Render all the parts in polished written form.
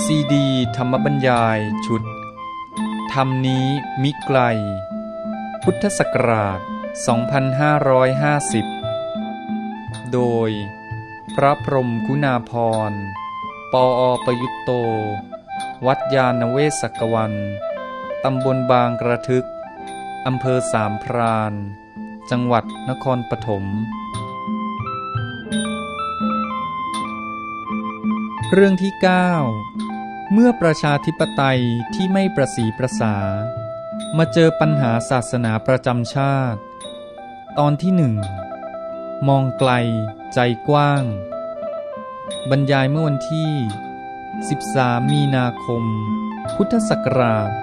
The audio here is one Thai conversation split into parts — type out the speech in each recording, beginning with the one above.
ซีดีธรรมบรรยายชุดธรรมนี้มิไกลพุทธศักราช2550โดยพระพรหมคุณาภรณ์ปอประยุตโตวัดยาณเวศกวันตำบลบางกระทึกอำเภอสามพรานจังหวัดนครปฐมเรื่องที่ 9 เมื่อประชาธิปไตยที่ไม่ประสีประสามาเจอปัญหาศาสนาประจำชาติตอนที่ 1 มองไกลใจกว้างบรรยายเมื่อวันที่13มีนาคมพุทธศักราช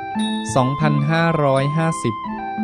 2550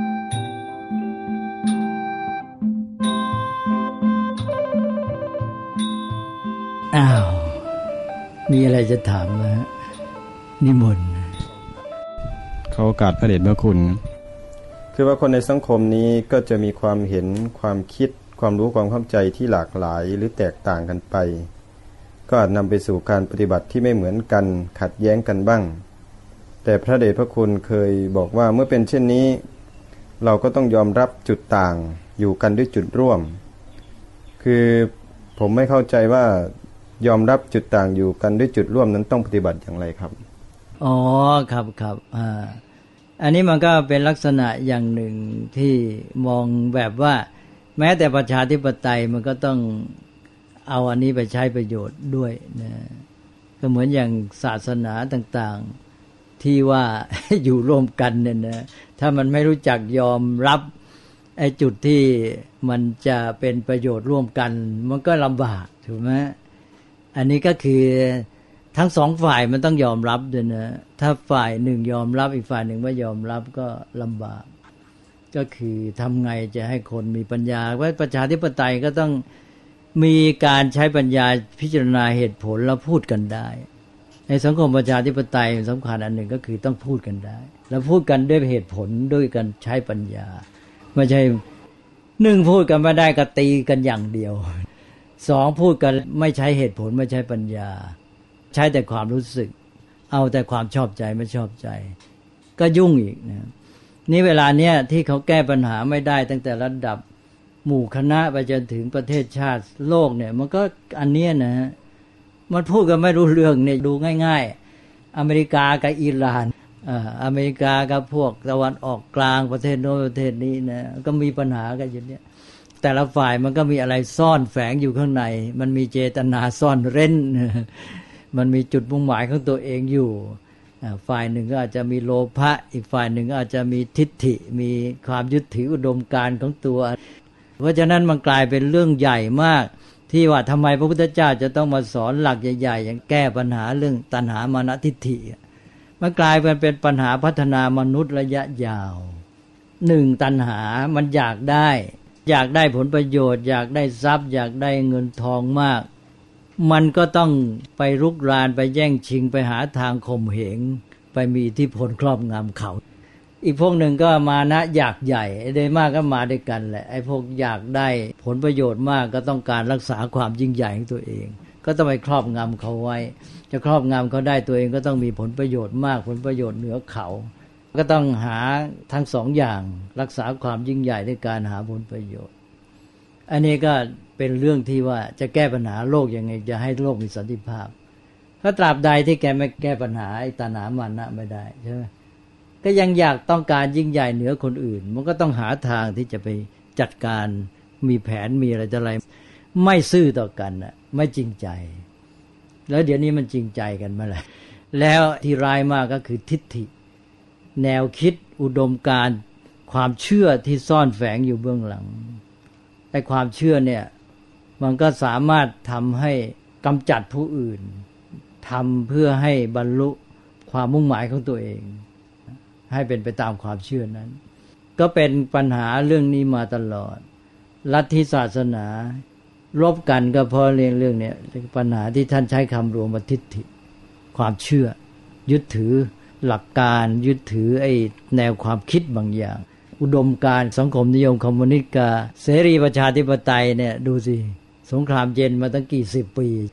อ้าวมีอะไรจะถามนะนิมนต์เขาโอกาสพระเดชพระคุณคือว่าคนในสังคมนี้ก็จะมีความเห็นความคิดความรู้ความเข้าใจที่หลากหลายหรือแตกต่างกันไปก็อาจนำไปสู่การปฏิบัติที่ไม่เหมือนกันขัดแย้งกันบ้างแต่พระเดชพระคุณเคยบอกว่าเมื่อเป็นเช่นนี้เราก็ต้องยอมรับจุดต่างอยู่กันด้วยจุดร่วมคือผมไม่เข้าใจว่ายอมรับจุดต่างอยู่กันด้วยจุดร่วมนั้นต้องปฏิบัติอย่างไรครับอ๋อครับอันนี้มันก็เป็นลักษณะอย่างหนึ่งที่มองแบบว่าแม้แต่ประชาธิปไตยมันก็ต้องเอาอันนี้ไปใช้ประโยชน์ด้วยนะก็เหมือนอย่างศาสนาต่างๆที่ว่า อยู่ร่วมกันเนี่ยนะถ้ามันไม่รู้จักยอมรับไอ้จุดที่มันจะเป็นประโยชน์ร่วมกันมันก็ลำบากถูกไหมอันนี้ก็คือทั้งสองฝ่ายมันต้องยอมรับด้วยนะถ้าฝ่ายหนึ่งยอมรับอีกฝ่ายหนึ่งไม่ยอมรับก็ลำบากก็คือทำไงจะให้คนมีปัญญาว่าประชาธิปไตยก็ต้องมีการใช้ปัญญาพิจารณาเหตุผลแล้วพูดกันได้ในสังคมประชาธิปไตยสำคัญอันหนึ่งก็คือต้องพูดกันได้แล้วพูดกันด้วยเหตุผลด้วยกันใช้ปัญญาไม่ใช่หนึ่งพูดกันไม่ได้ก็ตีกันอย่างเดียวสองพูดกันไม่ใช้เหตุผลไม่ใช้ปัญญาใช้แต่ความรู้สึกเอาแต่ความชอบใจไม่ชอบใจก็ยุ่งอีกนะนี่เวลาเนี้ยที่เขาแก้ปัญหาไม่ได้ตั้งแต่ระดับหมู่คณะไปจนถึงประเทศชาติโลกเนี่ยมันก็อันเนี้ยนะมันพูดกันไม่รู้เรื่องเนี่ยดูง่ายๆอเมริกากับอิหร่านอเมริกากับพวกตะวันออกกลางประเทศโน้นประเทศนี้นะก็มีปัญหากันอยู่เนี่ยแต่ละฝ่ายมันก็มีอะไรซ่อนแฝงอยู่ข้างในมันมีเจตนาซ่อนเร้นมันมีจุดมุ่งหมายของตัวเองอยู่ฝ่ายหนึ่งก็อาจจะมีโลภะอีกฝ่ายหนึ่งก็อาจจะมีทิฏฐิมีความยึดถืออุดมการณ์ของตัวเพราะฉะนั้นมันกลายเป็นเรื่องใหญ่มากที่ว่าทำไมพระพุทธเจ้าจะต้องมาสอนหลักใหญ่ๆอย่างแก้ปัญหาเรื่องตัณหามานะทิฏฐิมันกลายเป็นปัญหาพัฒนามนุษย์ระยะยาวหนึ่งตัณหามันอยากได้ผลประโยชน์อยากได้ทรัพย์อยากได้เงินทองมากมันก็ต้องไปรุกรานไปแย่งชิงไปหาทางข่มเหงไปมีอิทธิพลครอบงำเขาอีกพวกหนึ่งก็มานะอยากใหญ่ได้มากก็มาด้วยกันแหละไอ้พวกอยากได้ผลประโยชน์มากก็ต้องการรักษาความยิ่งใหญ่ของตัวเองก็ต้องไปครอบงำเขาไว้จะครอบงำเขาได้ตัวเองก็ต้องมีผลประโยชน์มากผลประโยชน์เหนือเขาก็ต้องหาทั้งสองอย่างรักษาความยิ่งใหญ่ด้วยการหาผลประโยชน์อันนี้ก็เป็นเรื่องที่ว่าจะแก้ปัญหาโลกยังไงจะให้โลกมีสันติภาพถ้าตราบใดที่แกไม่แก้ปัญหาไอ้ตัณหามานะไม่ได้ใช่ไหมก็ยังอยากต้องการยิ่งใหญ่เหนือคนอื่นมันก็ต้องหาทางที่จะไปจัดการมีแผนมีอะไรจะอะไรไม่ซื่อต่อกันน่ะไม่จริงใจแล้วเดี๋ยวนี้มันจริงใจกันมาแล้วแล้วที่ร้ายมากก็คือทิฏฐิแนวคิดอุดมการณ์ความเชื่อที่ซ่อนแฝงอยู่เบื้องหลังไอ้ความเชื่อเนี่ยมันก็สามารถทำให้กำจัดผู้อื่นทำเพื่อให้บรรลุความมุ่งหมายของตัวเองให้เป็นไปตามความเชื่อนั้นก็เป็นปัญหาเรื่องนี้มาตลอดลัทธิศาสนารบกันก็เพราะเรื่องนี้ปัญหาที่ท่านใช้คำรวมว่าทิฏฐิความเชื่อยึดถือหลักการยึดถือไอ้แนวความคิดบางอย่างอุดมการณ์สังคมนิยมคอมมิวนิสต์กับเสรีประชาธิปไตยเนี่ยดูสิสงครามเย็นมาตั้งกี่สิบปี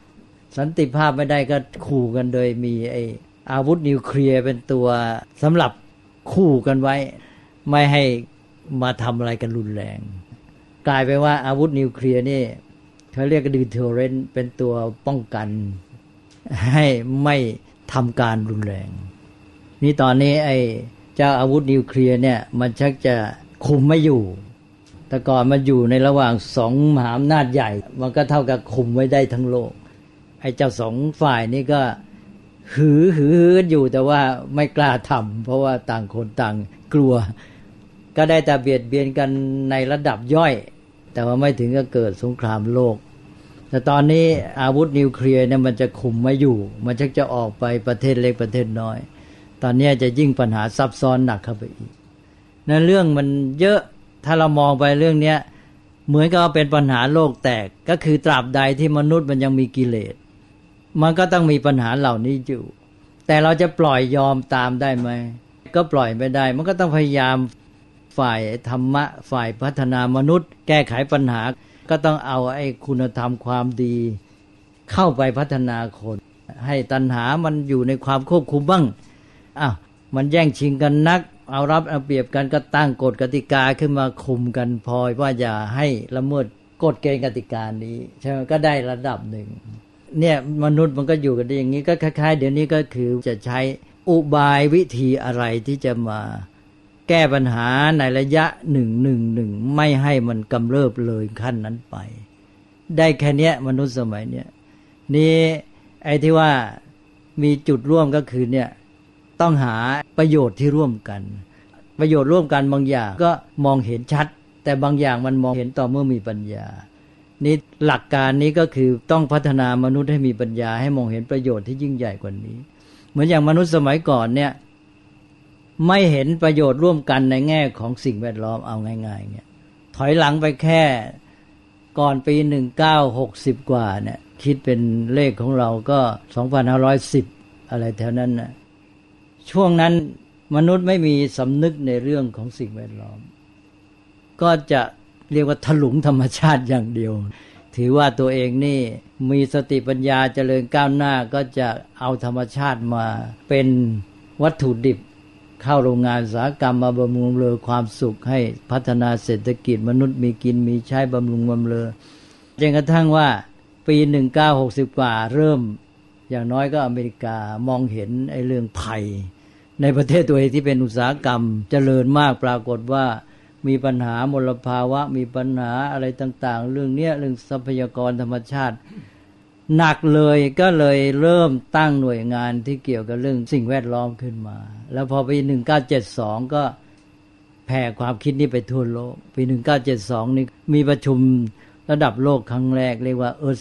สันติภาพไม่ได้ก็ขู่กันโดยมีอาวุธนิวเคลียร์เป็นตัวสำหรับคู่กันไว้ไม่ให้มาทำอะไรกันรุนแรงกลายไปว่าอาวุธนิวเคลียร์นี่เขาเรียกว่าdeterrentเป็นตัวป้องกันให้ไม่ทำการรุนแรงนี่ตอนนี้เจ้าอาวุธนิวเคลียร์เนี่ยมันชักจะคุมไม่อยู่แต่ก่อนมันอยู่ในระหว่างสองมหาอำนาจใหญ่มันก็เท่ากับคุมไว้ได้ทั้งโลกเจ้าสองฝ่ายนี้ก็หืออยู่แต่ว่าไม่กล้าทำเพราะว่าต่างคนต่างกลัวก็ได้แต่เบียดเบียนกันในระดับย่อยแต่ว่าไม่ถึงกับเกิดสงครามโลกแต่ตอนนี้อาวุธนิวเคลียร์เนี่ยมันจะคุมไม่อยู่มันชักจะออกไปประเทศเล็กประเทศน้อยตอนนี้จะยิ่งปัญหาซับซ้อนหนักเข้าไปอีกนั่นเรื่องมันเยอะถ้าเรามองไปเรื่องนี้เหมือนกับเป็นปัญหาโลกแตกก็คือตราบใดที่มนุษย์มันยังมีกิเลสมันก็ต้องมีปัญหาเหล่านี้อยู่แต่เราจะปล่อยยอมตามได้ไหมก็ปล่อยไม่ได้มันก็ต้องพยายามฝ่ายธรรมะฝ่ายพัฒนามนุษย์แก้ไขปัญหาก็ต้องเอาคุณธรรมความดีเข้าไปพัฒนาคนให้ตัณหามันอยู่ในความควบคุมบ้างมันแย่งชิงกันนักเอารับเอาเปรียบกันก็ตั้งกฎกติกาขึ้นมาคุมกันพอว่าอย่าให้ละเมิดกฎเกณฑ์กติกานี้ใช่ไหมก็ได้ระดับหนึ่งเนี่ยมนุษย์มันก็อยู่กันได้อย่างนี้ก็คล้ายๆเดี๋ยวนี้ก็คือจะใช้อุบายวิธีอะไรที่จะมาแก้ปัญหาในระยะ111ไม่ให้มันกำเริบเลยขั้นนั้นไปได้แค่นี้มนุษย์สมัยเนี้ยนี่ที่ว่ามีจุดร่วมก็คือเนี่ยต้องหาประโยชน์ที่ร่วมกันประโยชน์ร่วมกันบางอย่างก็มองเห็นชัดแต่บางอย่างมันมองเห็นต่อเมื่อมีปัญญานี่หลักการนี้ก็คือต้องพัฒนามนุษย์ให้มีปัญญาให้มองเห็นประโยชน์ที่ยิ่งใหญ่กว่านี้เหมือนอย่างมนุษย์สมัยก่อนเนี่ยไม่เห็นประโยชน์ร่วมกันในแง่ของสิ่งแวดล้อมเอาง่ายๆเนี่ยถอยหลังไปแค่ก่อนปี1960กว่าเนี่ยคิดเป็นเลขของเราก็2510อะไรแถวนั้นนะช่วงนั้นมนุษย์ไม่มีสำนึกในเรื่องของสิ่งแวดล้อมก็จะเรียกว่าถลุงธรรมชาติอย่างเดียวถือว่าตัวเองนี่มีสติปัญญาเจริญก้าวหน้าก็จะเอาธรรมชาติมาเป็นวัตถุดิบเข้าโรงงานอุตสาหกรรมมาบำรุงบำเรอความสุขให้พัฒนาเศรษฐกิจมนุษย์มีกินมีใช้บำรุงบำเรอจนกระทั่งว่าปี1960กว่าเริ่มอย่างน้อยก็อเมริกามองเห็นเรื่องภัยในประเทศตัวเองที่เป็นอุตสาหกรรมเจริญมากปรากฏว่ามีปัญหามลภาวะมีปัญหาอะไรต่างๆเรื่องทรัพยากรธรรมชาติหนักเลยก็เลยเริ่มตั้งหน่วยงานที่เกี่ยวกับเรื่องสิ่งแวดล้อมขึ้นมาแล้วพอปี1972ก็แผ่ความคิดนี้ไปทั่วโลกปี1972นี่มีประชุมระดับโลกครั้งแรกเรียกว่า Earth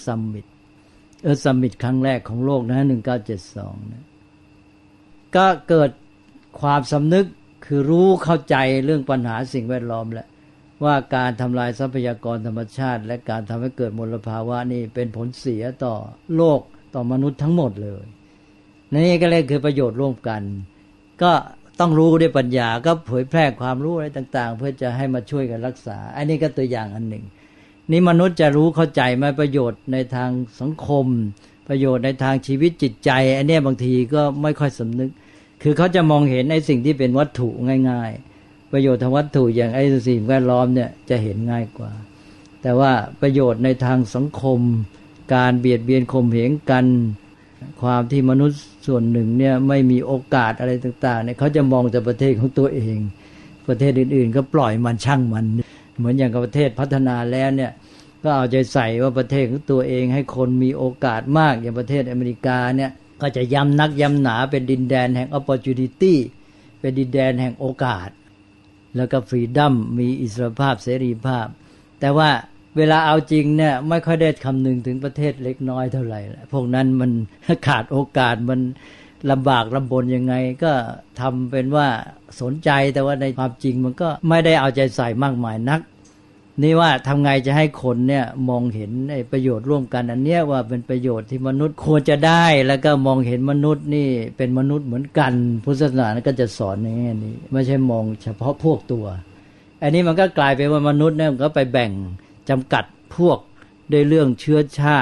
Summit ครั้งแรกของโลกนะ1972นะก็เกิดความสำนึกคือรู้เข้าใจเรื่องปัญหาสิ่งแวดล้อมแหละว่าการทำลายทรัพยากรธรรมชาติและการทำให้เกิดมลภาวะนี่เป็นผลเสียต่อโลกต่อมนุษย์ทั้งหมดเลยนี่ก็เลยคือประโยชน์ร่วมกันก็ต้องรู้ด้วยปัญญาก็เผยแพร่ความรู้อะไรต่างๆเพื่อจะให้มาช่วยกันรักษาอันนี้ก็ตัวอย่างอันหนึ่งนี่มนุษย์จะรู้เข้าใจไหมประโยชน์ในทางสังคมประโยชน์ในทางชีวิตจิตใจอันนี้บางทีก็ไม่ค่อยสำนึกคือเขาจะมองเห็นสิ่งที่เป็นวัตถุง่ายๆประโยชน์ทางวัตถุอย่างสิ่งแวดล้อมเนี่ยจะเห็นง่ายกว่าแต่ว่าประโยชน์ในทางสังคมการเบียดเบียนข่มเหงกันความที่มนุษย์ส่วนหนึ่งเนี่ยไม่มีโอกาสอะไรต่างๆเนี่ยเขาจะมองแต่ประเทศของตัวเองประเทศอื่นๆก็ปล่อยมันช่างมันเหมือนอย่างกับประเทศพัฒนาแล้วเนี่ยก็เอาใจใส่ว่าประเทศของตัวเองให้คนมีโอกาสมากอย่างประเทศอเมริกาเนี่ยก็จะย้ำนักย้ำหนาเป็นดินแดนแห่ง opportunity เป็นดินแดนแห่งโอกาสแล้วก็ฟรีดัมมีอิสรภาพเสรีภาพแต่ว่าเวลาเอาจริงเนี่ยไม่ค่อยได้คำนึงถึงประเทศเล็กน้อยเท่าไหร่พวกนั้นมันขาดโอกาสมันลำบากลำบนยังไงก็ทำเป็นว่าสนใจแต่ว่าในความจริงมันก็ไม่ได้เอาใจใส่มากมายนักนี่ว่าทำไงจะให้คนเนี่ยมองเห็นประโยชน์ร่วมกันอันเนี้ยว่าเป็นประโยชน์ที่มนุษย์ควรจะได้แล้วก็มองเห็นมนุษย์นี่เป็นมนุษย์เหมือนกันพุทธศาสนาก็จะสอนในแง่นี้ไม่ใช่มองเฉพาะพวกตัวอันนี้มันก็กลายเป็นว่ามนุษย์เนี่ยก็ไปแบ่งจำกัดพวกด้วยเรื่องเชื้อชาติ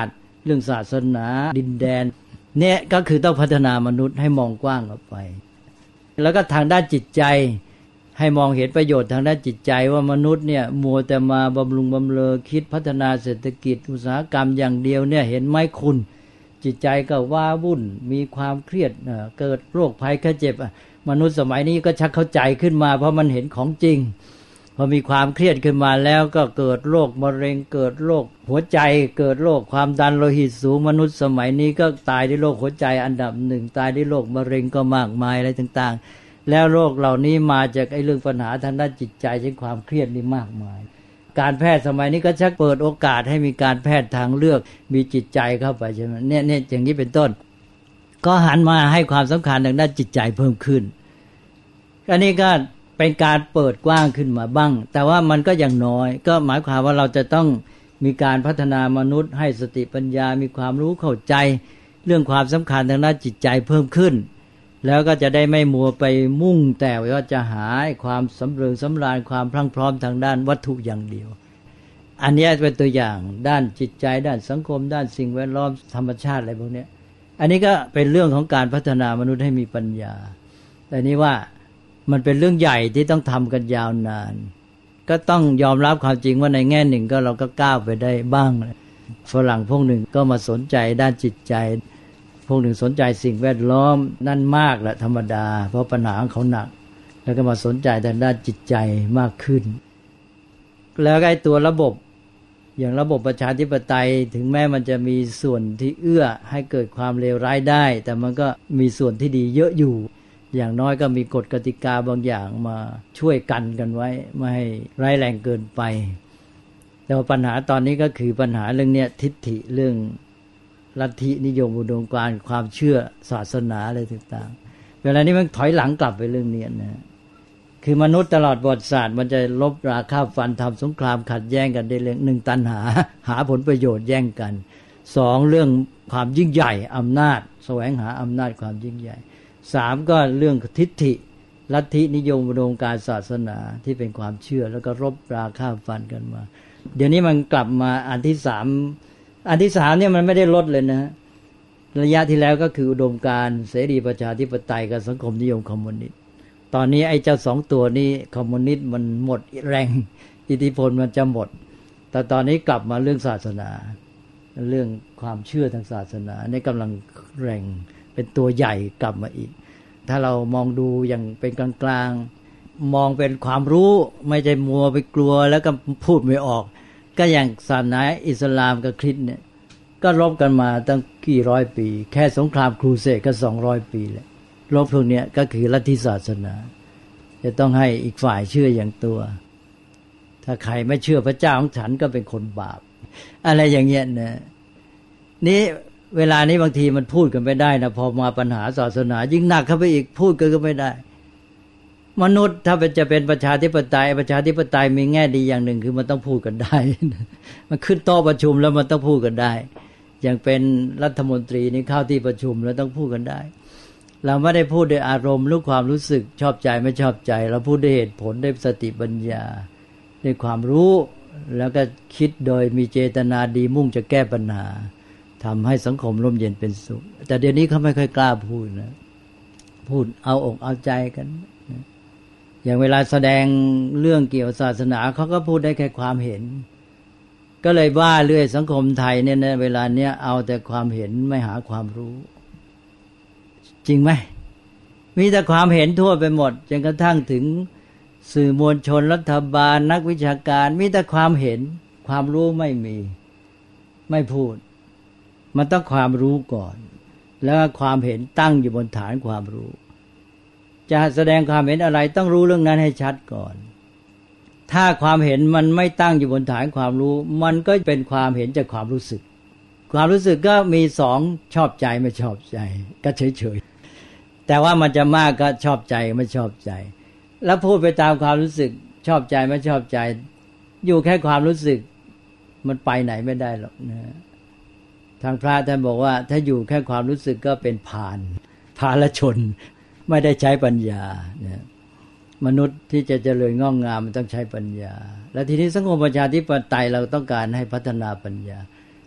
เรื่องศาสนาดินแดนเนี่ยก็คือต้องพัฒนามนุษย์ให้มองกว้างออกไปแล้วก็ทางด้านจิตใจให้มองเห็นประโยชน์ทางด้านจิตใจว่ามนุษย์เนี่ยมัวแต่มาบำรุงบำเรอคิดพัฒนาเศรษฐกิจอุตสาหกรรมอย่างเดียวเนี่ยเห็นไหมคุณจิตใจก็ว้าวุ่นมีความเครียดเกิดโรคภัยไข้เจ็บมนุษย์สมัยนี้ก็ชักเข้าใจขึ้นมาเพราะมันเห็นของจริงพอมีความเครียดขึ้นมาแล้วก็เกิดโรคมะเร็งเกิดโรคหัวใจเกิดโรคความดันโลหิตสูงมนุษย์สมัยนี้ก็ตายด้วยโรคหัวใจอันดับหนึ่งตายด้วยโรคมะเร็งก็มากมายอะไรต่างๆแล้วโรคเหล่านี้มาจากไอ้เรื่องปัญหาทางด้านจิตใจเช่นความเครียดนี่มากมายการแพทย์สมัยนี้ก็ชักเปิดโอกาสให้มีการแพทย์ทางเลือกมีจิตใจเข้าไปใช่ไหมเนี่ยอย่างนี้เป็นต้นก็หันมาให้ความสำคัญทางด้านจิตใจเพิ่มขึ้นอันนี้ก็เป็นการเปิดกว้างขึ้นมาบ้างแต่ว่ามันก็ยังน้อยก็หมายความว่าเราจะต้องมีการพัฒนามนุษย์ให้สติปัญญามีความรู้เข้าใจเรื่องความสำคัญทางด้านจิตใจเพิ่มขึ้นแล้วก็จะได้ไม่มัวไปมุ่งแต่ว่าจะหาความสำเริงสำราญความพรั่งพร้อมทางด้านวัตถุอย่างเดียวอันนี้เป็นตัวอย่างด้านจิตใจด้านสังคมด้านสิ่งแวดล้อมธรรมชาติอะไรพวกนี้อันนี้ก็เป็นเรื่องของการพัฒนามนุษย์ให้มีปัญญาแต่นี้ว่ามันเป็นเรื่องใหญ่ที่ต้องทำกันยาวนานก็ต้องยอมรับความจริงว่าในแง่หนึ่งก็เราก็ก้าวไปได้บ้างฝรั่งพวกหนึ่งก็มาสนใจด้านจิตใจพวกหนึ่งสนใจสิ่งแวดล้อมนั่นมากแหละธรรมดาเพราะปัญหาของเขาหนักแล้วก็มาสนใจทางด้านจิตใจมากขึ้นแล้วไอ้ตัวระบบอย่างระบบประชาธิปไตยถึงแม้มันจะมีส่วนที่เอื้อให้เกิดความเลวร้ายได้แต่มันก็มีส่วนที่ดีเยอะอยู่อย่างน้อยก็มีกฎกติกาบางอย่างมาช่วยกันไว้ไม่ให้ร้ายแรงเกินไปแต่ว่าปัญหาตอนนี้ก็คือปัญหาเรื่องเนี้ยทิฏฐิเรื่องลัทธินิยมอุดมการณ์ความเชื่อศาสนาอะไรต่างๆเวลานี้มันถอยหลังกลับไปเรื่องนี้นะคือมนุษย์ตลอดประวัติศาสตร์มันจะลบราฆ่าฟันทำสงครามขัดแย้งกันได้เรื่องหนึ่งตัณหาผลประโยชน์แย่งกันสองเรื่องความยิ่งใหญ่อำนาจแสวงหาอำนาจความยิ่งใหญ่สามก็เรื่องทิฏฐิลัทธินิยมอุดมการณ์ศาสนาที่เป็นความเชื่อแล้วก็รบราฆ่าฟันกันมาเดี๋ยวนี้มันกลับมาอันที่สามเนี่ยมันไม่ได้ลดเลยนะระยะที่แล้วก็คืออุดมการณ์เสรีประชาธิปไตยกับสังคมนิยมคอมมิวนิสต์ตอนนี้ไอ้เจ้าสองตัวนี้คอมมิวนิสต์มันหมดแรงอิทธิพลมันจะหมดแต่ตอนนี้กลับมาเรื่องศาสนาเรื่องความเชื่อทางศาสนานี่กำลังแรงเป็นตัวใหญ่กลับมาอีกถ้าเรามองดูอย่างเป็นกลางๆมองเป็นความรู้ไม่ใช่มัวไปกลัวแล้วก็พูดไม่ออกก็อย่างศาสนาอิสลามกับคริสต์เนี่ยก็รบกันมาตั้งกี่ร้อยปีแค่สงครามครูเสดก็200 ปีแหละรบพวกนี้ก็คือลัทธิศาสนาจะต้องให้อีกฝ่ายเชื่ออย่างตัวถ้าใครไม่เชื่อพระเจ้าของฉันก็เป็นคนบาปอะไรอย่างเงี้ยนะนี่เวลานี้บางทีมันพูดกันไม่ได้นะพอมาปัญหาศาสนายิ่งหนักเข้าไปอีกพูดกันก็ไม่ได้มนุษย์ถ้าจะเป็นประชาธิปไตยมีแง่ดีอย่างหนึ่งคือมันต้องพูดกันได้มันขึ้นโต๊ะประชุมแล้วมันต้องพูดกันได้อย่างเป็นรัฐมนตรีนี่เข้าที่ประชุมแล้วต้องพูดกันได้เราไม่ได้พูดด้วยอารมณ์หรือความรู้สึกชอบใจไม่ชอบใจเราพูดด้วยเหตุผลด้วยสติปัญญาด้วยความรู้แล้วก็คิดโดยมีเจตนาดีมุ่งจะแก้ปัญหาทำให้สังคมร่มเย็นเป็นสุขแต่เดี๋ยวนี้เขาไม่ค่อยกล้าพูดนะพูดเอาอกเอาใจกันอย่างเวลาแสดงเรื่องเกี่ยวกับศาสนาเขาก็พูดได้แค่ความเห็นก็เลยว่าเรื่อยสังคมไทยเนี่ยในเวลาเนี้ยเอาแต่ความเห็นไม่หาความรู้จริงไหมมีแต่ความเห็นทั่วไปหมดจนกระทั่งถึงสื่อมวลชนรัฐบาลนักวิชาการมีแต่ความเห็นความรู้ไม่มีไม่พูดมันต้องความรู้ก่อนแล้วความเห็นตั้งอยู่บนฐานความรู้จะแสดงความเห็นอะไรต้องรู้เรื่องนั้นให้ชัดก่อนถ้าความเห็นมันไม่ตั้งอยู่บนฐานความรู้มันก็เป็นความเห็นจากความรู้สึกก็มีสองชอบใจไม่ชอบใจก็เฉยๆแต่ว่ามันจะมากก็ชอบใจไม่ชอบใจแล้วพูดไปตามความรู้สึกชอบใจไม่ชอบใจอยู่แค่ความรู้สึกมันไปไหนไม่ได้หรอกนะทางพระท่านบอกว่าถ้าอยู่แค่ความรู้สึกก็เป็นพาลชนไม่ได้ใช้ปัญญานะมนุษย์ที่จะเจริญงอกงามมันต้องใช้ปัญญาและทีนี้สังคมประชาธิปไตยเราต้องการให้พัฒนาปัญญา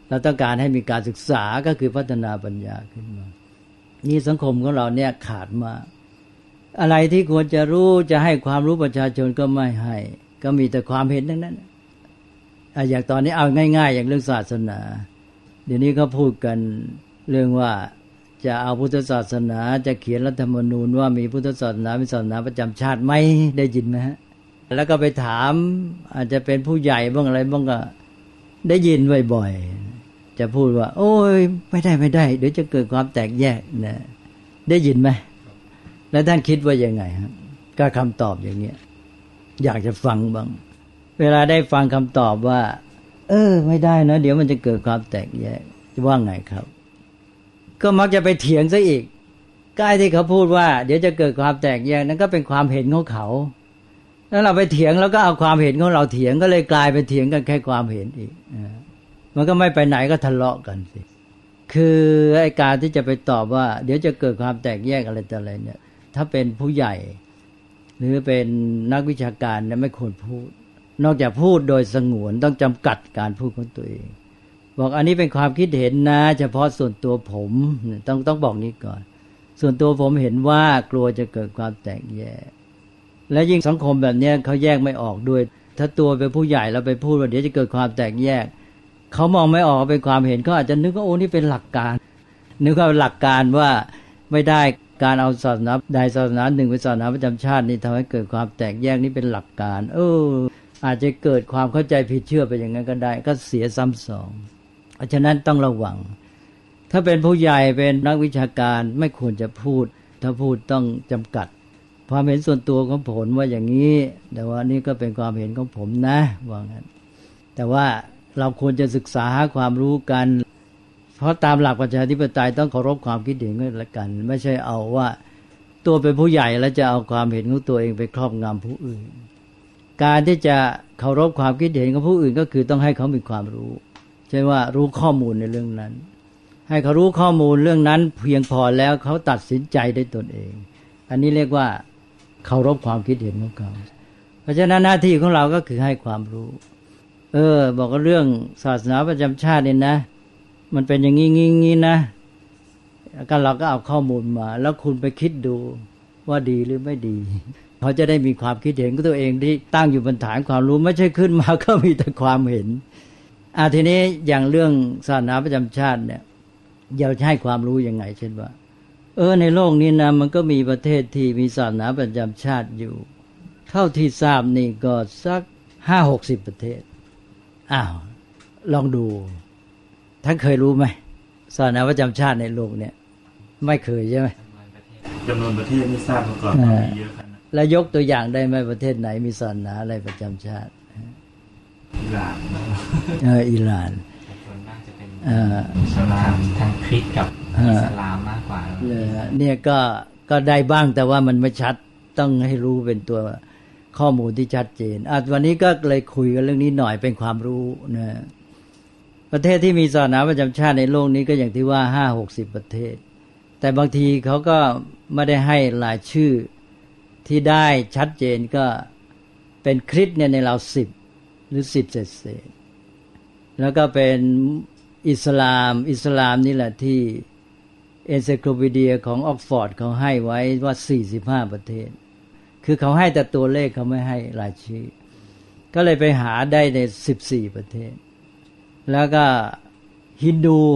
เราต้องการให้มีการศึกษาก็คือพัฒนาปัญญาขึ้นมานี่สังคมของเราเนี่ยขาดมากอะไรที่ควรจะรู้จะให้ความรู้ประชาชนก็ไม่ให้ก็มีแต่ความเห็นทั้งนั้นอย่างตอนนี้เอาง่ายๆอย่างเรื่องศาสนาเดี๋ยวนี้เขาพูดกันเรื่องว่าจะเอาพุทธศาสนาจะเขียนรัฐธรรมนูญว่ามีพุทธศาสนาเป็นศาสนาประจำชาติไหมได้ยินไหมฮะแล้วก็ไปถามอาจจะเป็นผู้ใหญ่บ้างอะไรบ้างก็ได้ยินบ่อยๆจะพูดว่าโอ้ยไม่ได้เดี๋ยวจะเกิดความแตกแยกนะได้ยินไหมแล้วท่านคิดว่ายังไงครับก็คำตอบอย่างเงี้ยอยากจะฟังบ้างเวลาได้ฟังคำตอบว่าไม่ได้นะเดี๋ยวมันจะเกิดความแตกแยกจะว่าไงครับก็มักจะไปเถียงซะอีกใกล้ที่เขาพูดว่าเดี๋ยวจะเกิดความแตกแยกนั้นก็เป็นความเห็นของเขาแล้วเราไปเถียงแล้วก็เอาความเห็นของเราเถียงก็เลยกลายเป็นเถียงกันแค่ความเห็นอีกมันก็ไม่ไปไหนก็ทะเลาะกันสิคือไอ้การที่จะไปตอบว่าเดี๋ยวจะเกิดความแตกแยกอะไรต่ออะไรเนี่ยถ้าเป็นผู้ใหญ่หรือเป็นนักวิชาการเนี่ยไม่ควรพูดนอกจากพูดโดยสงวนต้องจำกัดการพูดของตัวเองบอกอันนี้เป็นความคิดเห็นนะเฉพาะส่วนตัวผมต้องบอกนี้ก่อนส่วนตัวผมเห็นว่ากลัวจะเกิดความแตกแยกและยิ่งสังคมแบบนี้เขาแยกไม่ออกด้วยถ้าตัวเป็นผู้ใหญ่แล้วไปพูดว่าเดี๋ยวจะเกิดความแตกแยกเขามองไม่ออกเป็นความเห็นเขาอาจจะนึกว่าโอ้นี่เป็นหลักการนึกว่าหลักการว่าไม่ได้การเอาศาสนาใดศาสนาหนึ่งเป็นศาสนาประจำชาตินี่ทำให้เกิดความแตกแยกนี่เป็นหลักการอาจจะเกิดความเข้าใจผิดเชื่อไปอย่างนั้นก็ได้ก็เสียซ้ำสองเพราะฉะนั้นต้องระวังถ้าเป็นผู้ใหญ่เป็นนักวิชาการไม่ควรจะพูดถ้าพูดต้องจำกัดความเห็นส่วนตัวของผมว่าอย่างนี้แต่ว่านี่ก็เป็นความเห็นของผมนะว่างั้นแต่ว่าเราควรจะศึกษาหาความรู้กันเพราะตามหลักประชาธิปไตยต้องเคารพความคิดเห็นกันไม่ใช่เอาว่าตัวเป็นผู้ใหญ่แล้วจะเอาความเห็นของตัวเองไปครอบงำผู้อื่นการที่จะเคารพความคิดเห็นของผู้อื่นก็คือต้องให้เขามีความรู้เช่นว่ารู้ข้อมูลในเรื่องนั้นให้เขารู้ข้อมูลเรื่องนั้นเพียงพอแล้วเขาตัดสินใจได้ตนเองอันนี้เรียกว่าเคารพความคิดเห็นของเขาเพราะฉะนั้นหน้าที่ของเราก็คือให้ความรู้บอกว่าเรื่องศาสนาประจำชาติเนี่ยนะมันเป็นอย่างงี้นะก็เราก็เอาข้อมูลมาแล้วคุณไปคิดดูว่าดีหรือไม่ดีเขาจะได้มีความคิดเห็นของตัวเองที่ตั้งอยู่บนฐานความรู้ไม่ใช่ขึ้นมาก็มีแต่ความเห็นทีนี้อย่างเรื่องศาสนาประจำชาติเนี่ยเราจะให้ความรู้ยังไงเช่นว่าในโลกนี้นะมันก็มีประเทศที่มีศาสนาประจำชาติอยู่เท่าที่ทราบนี่ก็สัก 50-60 ประเทศลองดูท่านเคยรู้ไหมศาสนาประจำชาติในโลกเนี่ยไม่เคยใช่ไหมจำนวนประเทศไม่ทราบมาก่อนมีเยอะขนาดแล้วยกตัวอย่างได้ไหมประเทศไหนมีศาสนาอะไรประจำชาติอิหร่านอิหร่านส่วนมากจะเป็นอิสลามทางคริสต์กับอิสลามมากกว่าเนี่ยก็ได้บ้างแต่ว่ามันไม่ชัดต้องให้รู้เป็นตัวข้อมูลที่ชัดเจนวันนี้ก็เลยคุยกันเรื่องนี้หน่อยเป็นความรู้นะประเทศที่มีศาสนาประจำชาติในโลกนี้ก็อย่างที่ว่า 50-60 ประเทศแต่บางทีเขาก็ไม่ได้ให้รายชื่อที่ได้ชัดเจนก็เป็นคริสต์เนี่ยในเรา10หรือ10เศษแล้วก็เป็นอิสลามนี่แหละที่เอนไซโคลปีเดียของออกฟอร์ดเขาให้ไว้ว่า45ประเทศคือเขาให้แต่ตัวเลขเขาไม่ให้รายชื่อก็เลยไปหาได้ใน14ประเทศแล้วก็ฮินดู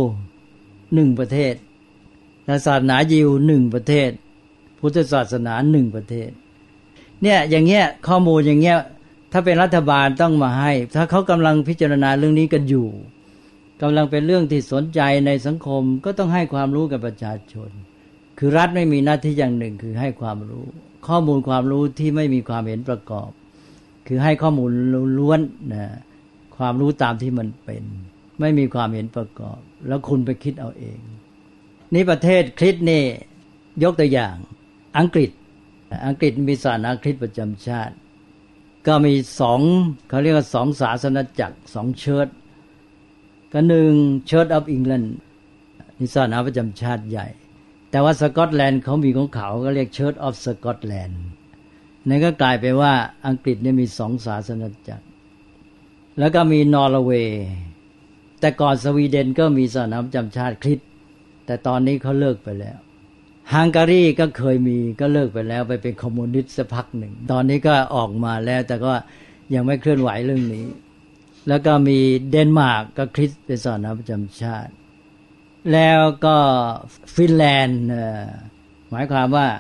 1ประเทศศาสนายิว1ประเทศพุทธศาสนา1ประเทศเนี่ยอย่างเงี้ยข้อมูลอย่างเงี้ยถ้าเป็นรัฐบาลต้องมาให้ถ้าเขากำลังพิจารณาเรื่องนี้กันอยู่กำลังเป็นเรื่องที่สนใจในสังคมก็ต้องให้ความรู้กับประชาชนคือรัฐไม่มีหน้าที่อย่างหนึ่งคือให้ความรู้ข้อมูลความรู้ที่ไม่มีความเห็นประกอบคือให้ข้อมูลล้วนนะความรู้ตามที่มันเป็นไม่มีความเห็นประกอบแล้วคุณไปคิดเอาเองนี่ประเทศคริสต์นี่ยกตัวอย่างอังกฤษมีศาสนาคริสต์ประจำชาติก็มี2เขาเรียกว่า2ศาสนจักร2เชิร์ชก็1 Church of England นี่ศาสนาประจำชาติใหญ่แต่ว่าสกอตแลนด์เขามีของเขาก็เรียก Church of Scotland นั่นก็กลายไปว่าอังกฤษเนี่ยมี2ศาสนจักรแล้วก็มีนอร์เวย์แต่ก่อนสวีเดนก็มีศาสนาประจำชาติคริสต์แต่ตอนนี้เขาเลิกไปแล้วฮังการีก็เคยมีก็เลิกไปแล้วไปเป็นคอมมิวนิสต์สักพักหนึ่งตอนนี้ก็ออกมาแล้วแต่ก็ยังไม่เคลื่อนไหวเรื่องนี้แล้วก็มีเดนมาร์กก็คริสต์เป็นศาสนาประจำชาติแล้วก็ฟินแลนด์หมายความว่า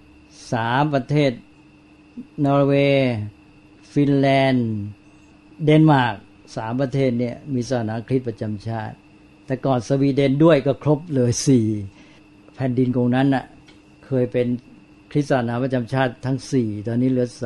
3ประเทศนอร์เวย์ฟินแลนด์เดนมาร์ก3ประเทศเนี่ยมีศาสนาคริสต์ประจำชาติแต่ก่อนสวีเดนด้วยก็ครบเลย4แผ่นดินตรงนั้นน่ะเคยเป็นคริสต์ศาสนาประจำชาติทั้ง4ตอนนี้เหลือ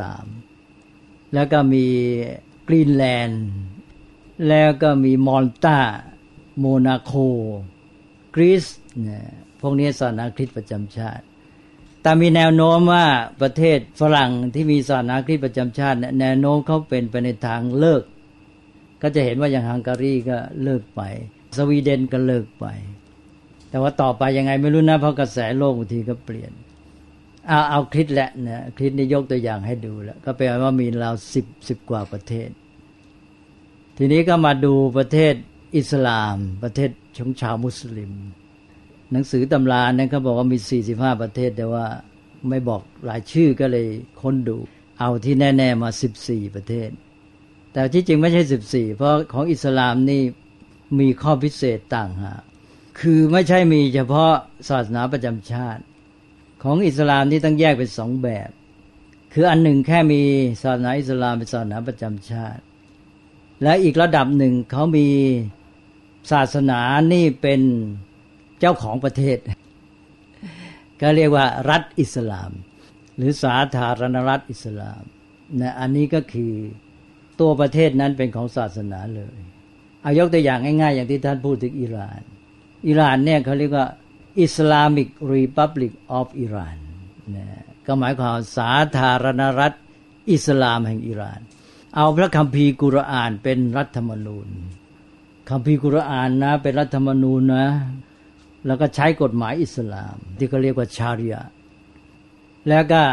3แล้วก็มีกรีนแลนด์แล้วก็มีมอลตาโมนาโคกรีซเนี่ยพวกนี้ศาสนาคริสต์ประจำชาติแต่มีแนวโน้มว่าประเทศฝรั่งที่มีศาสนาคริสต์ประจำชาติแนวโน้มเขาเป็นไปในทางเลิกก็จะเห็นว่าอย่างฮังการีก็เลิกไปสวีเดนก็เลิกไปแต่ว่าต่อไปยังไงไม่รู้นะเพราะกระแสโลกบางทีก็เปลี่ยนเอาคริสต์แหละนะคริสต์นี่ยกตัวอย่างให้ดูแล้วก็แปลว่ามีราว10กว่าประเทศทีนี้ก็มาดูประเทศอิสลามประเทศของชาวมุสลิมหนังสือตำรานั้นเขาบอกว่ามี45ประเทศแต่ว่าไม่บอกรายชื่อก็เลยค้นดูเอาที่แน่ๆมา14ประเทศแต่ที่จริงไม่ใช่14เพราะของอิสลามนี่มีข้อพิเศษต่างหากคือไม่ใช่มีเฉพาะศาสนาประจำชาติของอิสลามนี่ต้องแยกเป็น2แบบคืออันหนึ่งแค่มีศาสนาอิสลามเป็นศาสนาประจำชาติและอีกระดับหนึ่งเขามีศาสนานี่เป็นเจ้าของประเทศก็เรียกว่ารัฐอิสลามหรือสาธารณรัฐอิสลามนะอันนี้ก็คือตัวประเทศนั้นเป็นของศาสนาเลยเอายกตัวอย่างง่ายๆอย่างที่ท่านพูดถึงอิหร่านเนี่ยเขาเรียกว่า Islamic Republic of Iran นะก็หมายความสาธารณรัฐอิสลามแห่งอิหร่านเอาพระคัมภีร์กุรอานเป็นรัฐธรรมนูญคัมภีร์กุรอานนะเป็นรัฐธรรมนูญนะแล้วก็ใช้กฎหมายอิสลามที่เขาเรียกว่าชาริอะห์แล้วก็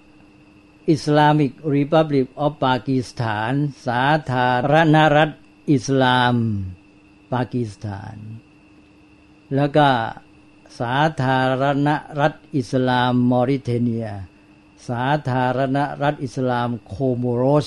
Islamic Republic of Pakistan สาธารณรัฐอิสลามปากีสถานแล้วก็สาธารณรัฐอิสลามมอริเทเนียสาธารณรัฐอิสลามโคโมโรส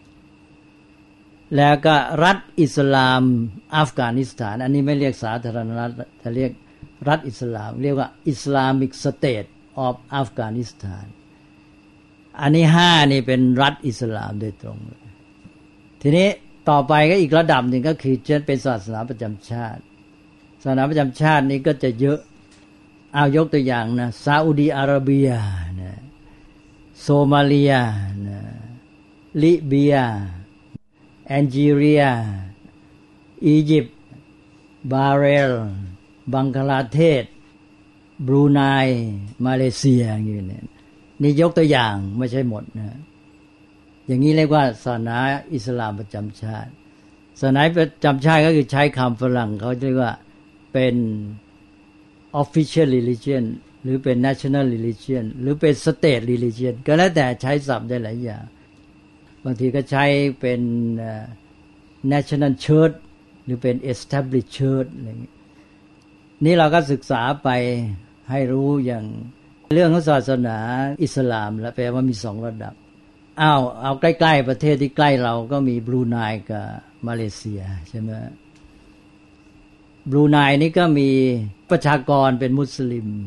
แล้วก็รัฐอิสลามอัฟกานิสถานอันนี้ไม่เรียกสาธารณรัฐจะเรียกรัฐอิสลามเรียกว่า Islamic State of Afghanistan อันนี้5นี่เป็นรัฐอิสลามโดยตรงเลยทีนี้ต่อไปก็อีกระดับหนึ่งก็คือจะเป็นศาสนาประจำชาติศาสนาประจำชาตินี้ก็จะเยอะเอายกตัวอย่างนะซาอุดีอาระเบียนะโซมาเลียนะลิเบียแอนจีเรียอียิปต์บาห์เรนบังกลาเทศบรูไนมาเลเซียอย่างนี้เนี่ยนี่ยกตัวอย่างไม่ใช่หมดนะอย่างนี้เรียกว่าศาสนาอิสลามประจำชาติศาสนาประจำชาติก็คือใช้คำฝรั่งเขาเรียกว่าเป็น official religion หรือเป็น national religion หรือเป็น state religion ก็แล้วแต่ใช้ศัพท์ได้หลายอย่างบางทีก็ใช้เป็น national church หรือเป็น established church อะไรอย่างนี้นี่เราก็ศึกษาไปให้รู้อย่างเรื่องของศาสนาอิสลามแล้วแปลว่ามี2ระดับเอาใกล้ๆประเทศที่ใกล้เราก็มีบรูไนกับมาเลเซียใช่ไหมบรูไนนี่ก็มีประชากรเป็นมุสลิม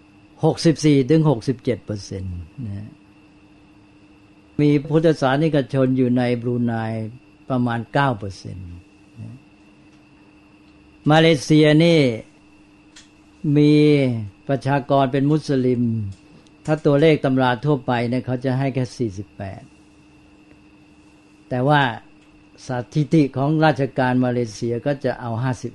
64-67% นะมีพุทธศาสนิกชนอยู่ในบรูไนประมาณ 9% นะมาเลเซียนี่มีประชากรเป็นมุสลิมถ้าตัวเลขตำราทั่วไปเนี่ยเขาจะให้แค่48แต่ว่าสถิติของราชการมาเลเซียก็จะเอา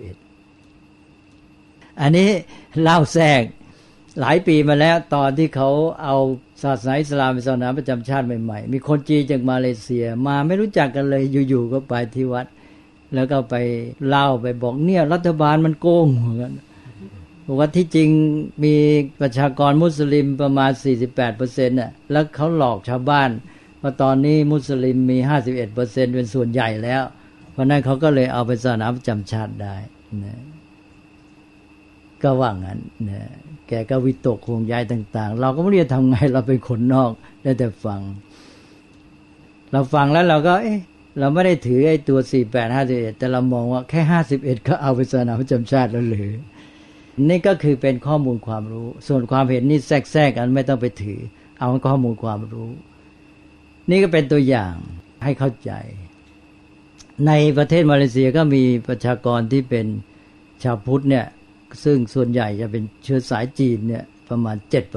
51อันนี้เล่าแทรกหลายปีมาแล้วตอนที่เขาเอาศาสนาอิสลามเป็นศาสนาประจำชาติใหม่ๆมีคนจีนจากมาเลเซียมาไม่รู้จักกันเลยอยู่ๆก็ไปที่วัดแล้วก็ไปเล่าไปบอกเนี่ยรัฐบาลมันโกงเหมือนกันบอกว่าที่จริงมีประชากรมุสลิมประมาณ 48% น่ะแล้วเขาหลอกชาวบ้านว่าตอนนี้มุสลิมมี 51% เป็นส่วนใหญ่แล้วเพราะนั้นเขาก็เลยเอาเป็นศาสนาประจำชาติได้นะก็ว่างั้นนะแกก็วิตกห่วงใยต่างๆเราก็ไม่รู้จะทำไงเราเป็นคนนอกได้แต่ฟังเราฟังแล้วเราก็เราไม่ได้ถือไอ้ตัว48 51แต่เรามองว่าแค่51ก็เอาเป็นศาสนาประจำชาติแล้วหรือนี่ก็คือเป็นข้อมูลความรู้ส่วนความเห็นนี่แทรกกันไม่ต้องไปถือเอาข้อมูลความรู้นี่ก็เป็นตัวอย่างให้เข้าใจในประเทศมาเลเซียก็มีประชากรที่เป็นชาวพุทธเนี่ยซึ่งส่วนใหญ่จะเป็นเชื้อสายจีนเนี่ยประมาณ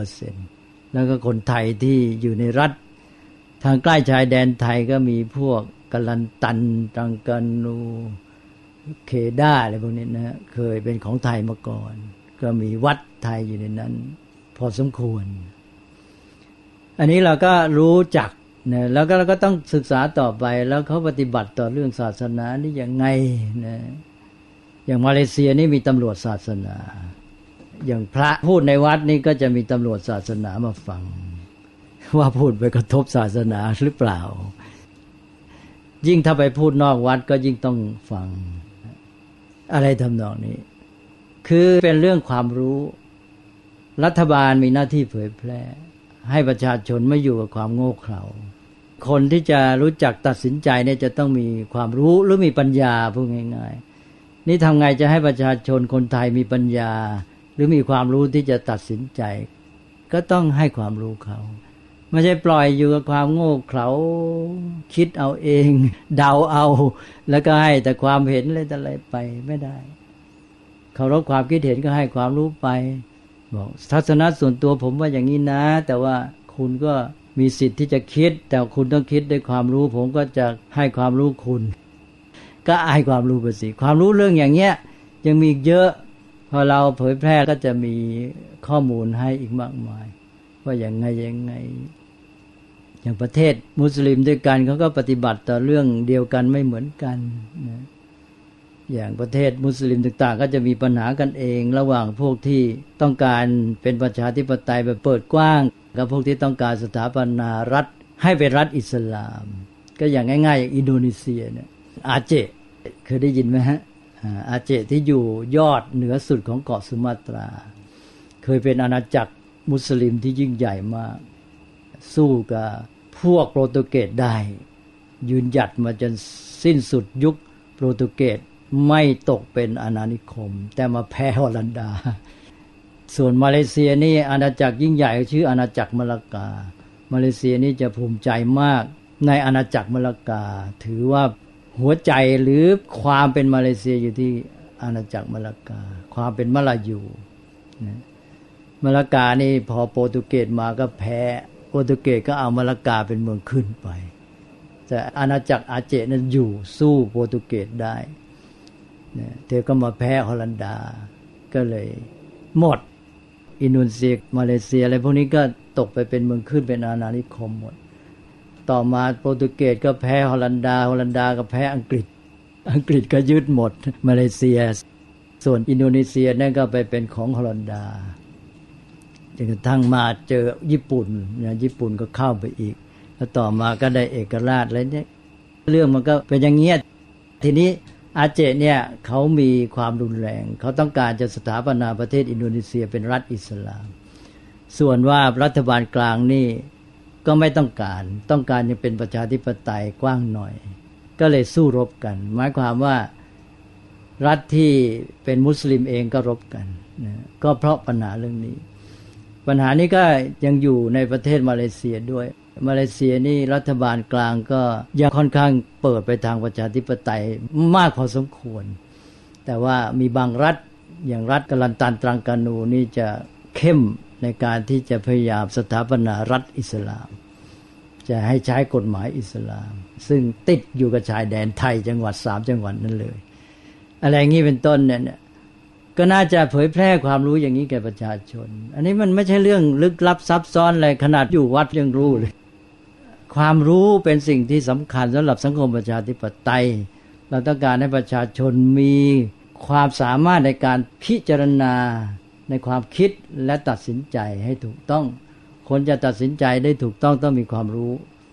7% แล้วก็คนไทยที่อยู่ในรัฐทางใกล้ชายแดนไทยก็มีพวกกัลันตันตังกานูเคด้าอะไรพวกนี้นะเคยเป็นของไทยมาก่อนก็มีวัดไทยอยู่ในนั้นพอสมควรอันนี้เราก็รู้จักนะแล้วก็เราก็ต้องศึกษาต่อไปแล้วเขาปฏิบัติต่อเรื่องศาสนานี่ยังไงนะอย่างมาเลเซียนี่มีตำรวจศาสนาอย่างพระพูดในวัดนี่ก็จะมีตำรวจศาสนามาฟังว่าพูดไปกระทบศาสนาหรือเปล่ายิ่งถ้าไปพูดนอกวัดก็ยิ่งต้องฟังอะไรทำนองนี้คือเป็นเรื่องความรู้รัฐบาลมีหน้าที่เผยแพร่ให้ประชาชนไม่อยู่กับความโง่เขลาคนที่จะรู้จักตัดสินใจเนี่ยจะต้องมีความรู้หรือมีปัญญาพูดง่ายๆนี่ทำไงจะให้ประชาชนคนไทยมีปัญญาหรือมีความรู้ที่จะตัดสินใจก็ต้องให้ความรู้เขาไม่ใช่ปล่อยอยู่กับความโง่เขลาคิดเอาเองเดาเอาแล้วก็ให้แต่ความเห็นอะไรไปไม่ได้เคารพความคิดเห็นก็ให้ความรู้ไปบอกทัศนะส่วนตัวผมว่าอย่างนี้นะแต่ว่าคุณก็มีสิทธิ์ที่จะคิดแต่คุณต้องคิดด้วยความรู้ผมก็จะให้ความรู้คุณก็ให้ความรู้ไปสิความรู้เรื่องอย่างเงี้ยยังมีเยอะพอเราเผยแพร่ก็จะมีข้อมูลให้อีกมากมายว่าอย่างไงอย่างประเทศมุสลิมด้วยกันเขาก็ปฏิบัติต่อเรื่องเดียวกันไม่เหมือนกันนะอย่างประเทศมุสลิมต่างๆก็จะมีปัญหากันเองระหว่างพวกที่ต้องการเป็นประชาธิปไตยแบบเปิดกว้างกับพวกที่ต้องการสถาปนารัฐให้เป็นรัฐอิสลามก็อย่างง่ายๆอย่างอินโดนีเซียเนี่ยอาเจเคยได้ยินไหมฮะอาเจที่อยู่ยอดเหนือสุดของเกาะสุมาตราเคยเป็นอาณาจักรมุสลิมที่ยิ่งใหญ่มากสู้กับพวกโปรตุเกสได้ยืนหยัดมาจนสิ้นสุดยุคโปรตุเกสไม่ตกเป็นอาณานิคมแต่มาแพ้ฮอลันดาส่วนมาเลเซียนี่อาณาจักรยิ่งใหญ่ชื่ออาณาจักรมะละกามาเลเซียนี่จะภูมิใจมากในอาณาจักรมะละกาถือว่าหัวใจหรือความเป็นมาเลเซียอยู่ที่อาณาจักรมะละกาความเป็นมะลายูมะละกานี่พอโปรตุเกสมาก็แพ้โปรตุเกสก็เอามะละกาเป็นเมืองขึ้นไปแต่อาณาจักรอาเจนั้นอยู่สู้โปรตุเกสได้เธอก็มาแพ้ฮอลันดาก็เลยหมดอินโดนีเซียมาเลเซียอะไรพวกนี้ก็ตกไปเป็นเมืองขึ้นเป็นอาณานิคมหมดต่อมาโปรตุเกสก็แพ้ฮอลันดาฮอลันดาก็แพ้อังกฤษก็ยึดหมดมาเลเซียส่วนอินโดนีเซียนั่นก็ไปเป็นของฮอลันดาจนกระทั่งมาเจอญี่ปุ่นญี่ปุ่นก็เข้าไปอีกแล้วต่อมาก็ได้เอกราชอะไรเนี่ยเรื่องมันก็เป็นอย่างเงี้ยทีนี้อาเจเนี่ยเขามีความรุนแรงเขาต้องการจะสถาปนาประเทศอินโดนีเซียเป็นรัฐอิสลามส่วนว่ารัฐบาลกลางนี่ก็ไม่ต้องการยังเป็นประชาธิปไตยกว้างหน่อยก็เลยสู้รบกันหมายความว่ารัฐที่เป็นมุสลิมเองก็รบกันนะก็เพราะปัญหาเรื่องนี้ปัญหานี้ก็ยังอยู่ในประเทศมาเลเซียด้วยมาเลเซียนี่รัฐบาลกลางก็ยังค่อนข้างเปิดไปทางประชาธิปไตยมากพอสมควรแต่ว่ามีบางรัฐอย่างรัฐกัลันตันตรังกานูนี่จะเข้มในการที่จะพยายามสถาปนารัฐอิสลามจะให้ใช้กฎหมายอิสลามซึ่งติดอยู่กับชายแดนไทยจังหวัด3จังหวัดนั่นเลยอะไรอย่างนี้เป็นต้นเนี่ยก็น่าจะเผยแพร่ความรู้อย่างนี้แก่ประชาชนอันนี้มันไม่ใช่เรื่องลึกลับซับซ้อนอะไรขนาดอยู่วัดยังรู้เลยความรู้เป็นสิ่งที่สำคัญสำหรับสังคมประชาธิปไตยเราต้องการให้ประชาชนมีความสามารถในการพิจารณาในความคิดและตัดสินใจให้ถูกต้องคนจะตัดสินใจได้ถูกต้องมีความรู้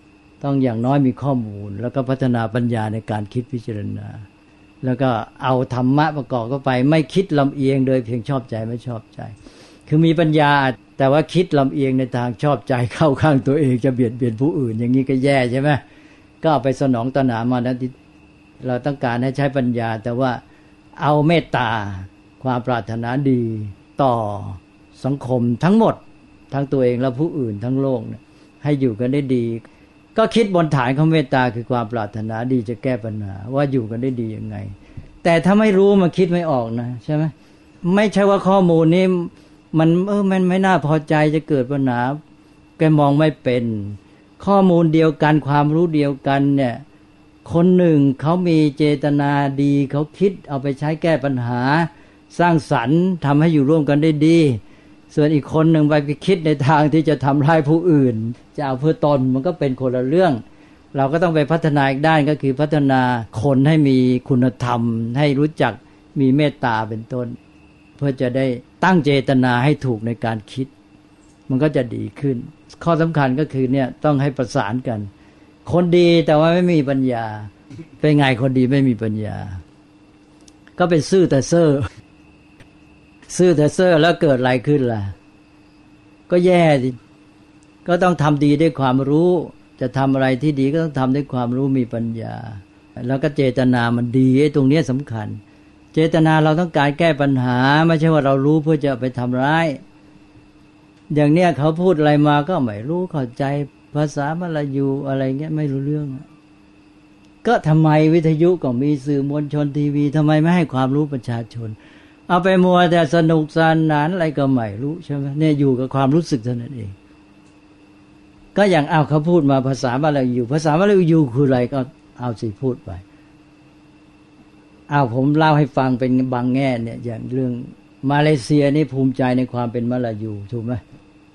ต้องอย่างน้อยมีข้อมูลแล้วก็พัฒนาปัญญาในการคิดพิจารณาแล้วก็เอาธรรมะประกอบเข้าไปไม่คิดลำเอียงโดยเพียงชอบใจไม่ชอบใจคือมีปัญญาแต่ว่าคิดลำเอียงในทางชอบใจเข้าข้างตัวเองจะเบียดเบียนผู้อื่นอย่างนี้ก็แย่ใช่ไหมก็เอาไปสนองตัณหามานั้นเราต้องการให้ใช้ปัญญาแต่ว่าเอาเมตตาความปรารถนาดีต่อสังคมทั้งหมดทั้งตัวเองและผู้อื่นทั้งโลกให้อยู่กันได้ดีก็คิดบนฐานของเมตตาคือความปรารถนาดีจะแก้ปัญหาว่าอยู่กันได้ดียังไงแต่ถ้าไม่รู้มันคิดไม่ออกนะใช่ไหมไม่ใช่ว่าข้อมูลนี้มันไม่น่าพอใจจะเกิดปัญหาแกมองไม่เป็นข้อมูลเดียวกันความรู้เดียวกันเนี่ยคนหนึ่งเขามีเจตนาดีเขาคิดเอาไปใช้แก้ปัญหาสร้างสรรค์ทำให้อยู่ร่วมกันได้ดีส่วนอีกคนหนึ่งไปคิดในทางที่จะทำร้ายผู้อื่นจะเอาเพื่อตนมันก็เป็นคนละเรื่องเราก็ต้องไปพัฒนาอีกด้านก็คือพัฒนาคนให้มีคุณธรรมให้รู้จักมีเมตตาเป็นต้นเพื่อจะได้ตั้งเจตนาให้ถูกในการคิดมันก็จะดีขึ้นข้อสำคัญก็คือเนี่ยต้องให้ประสานกันคนดีแต่ว่าไม่มีปัญญาเป็นไงคนดีไม่มีปัญญาก็เป็นซื่อแต่เซ่อแล้วเกิดอะไรขึ้นล่ะก็แย่ดิก็ต้องทำดีด้วยความรู้จะทำอะไรที่ดีก็ต้องทำด้วยความรู้มีปัญญาแล้วก็เจตนามันดีไอ้ตรงนี้สำคัญเจตนาเราต้องการแก้ปัญหาไม่ใช่ว่าเรารู้เพื่อจะไปทำร้ายอย่างเนี้ยเขาพูดอะไรมาก็ไม่รู้เข้าใจภาษามลายูอะไรเงี้ยไม่รู้เรื่องก็ทำไมวิทยุก็มีสื่อมวลชนทีวีทำไมไม่ให้ความรู้ประชาชนเอาไปมัวแต่สนุกสนานอะไรก็ไม่รู้ใช่ไหมเนี่ยอยู่กับความรู้สึกเท่านั้นเองก็อย่างเอาเขาพูดมาภาษามลายูภาษามลายูคืออะไรก็เอาสิพูดไปเอาผมเล่าให้ฟังเป็นบางแง่เนี่ยอย่างเรื่องมาเลเซียนี่ภูมิใจในความเป็นมลายูถูกไหม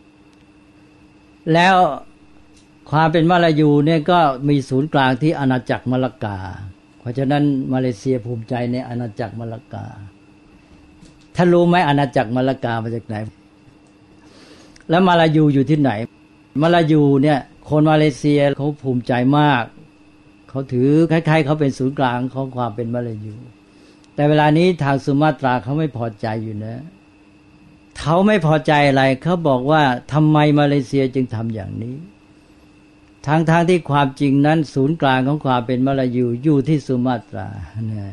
แล้วความเป็นมลายูเนี่ยก็มีศูนย์กลางที่อาณาจักรมะละกาเพราะฉะนั้นมาเลเซียภูมิใจในอาณาจักรมะละกาท่านรู้ไหมอาณาจักรมะละกามาจากไหนแล้วมาลายูอยู่ที่ไหนมาลายูเนี่ยคนมาเลเซียเขาภูมิใจมากเขาถือคล้ายๆเขาเป็นศูนย์กลางของความเป็นมาลายูแต่เวลานี้ทางสุมาตราเขาไม่พอใจอยู่นะเขาไม่พอใจอะไรเขาบอกว่าทำไมมาเลเซียจึงทำอย่างนี้ทั้งที่ความจริงนั้นศูนย์กลางของความเป็นมลายูอยู่ที่สุมาตรานะ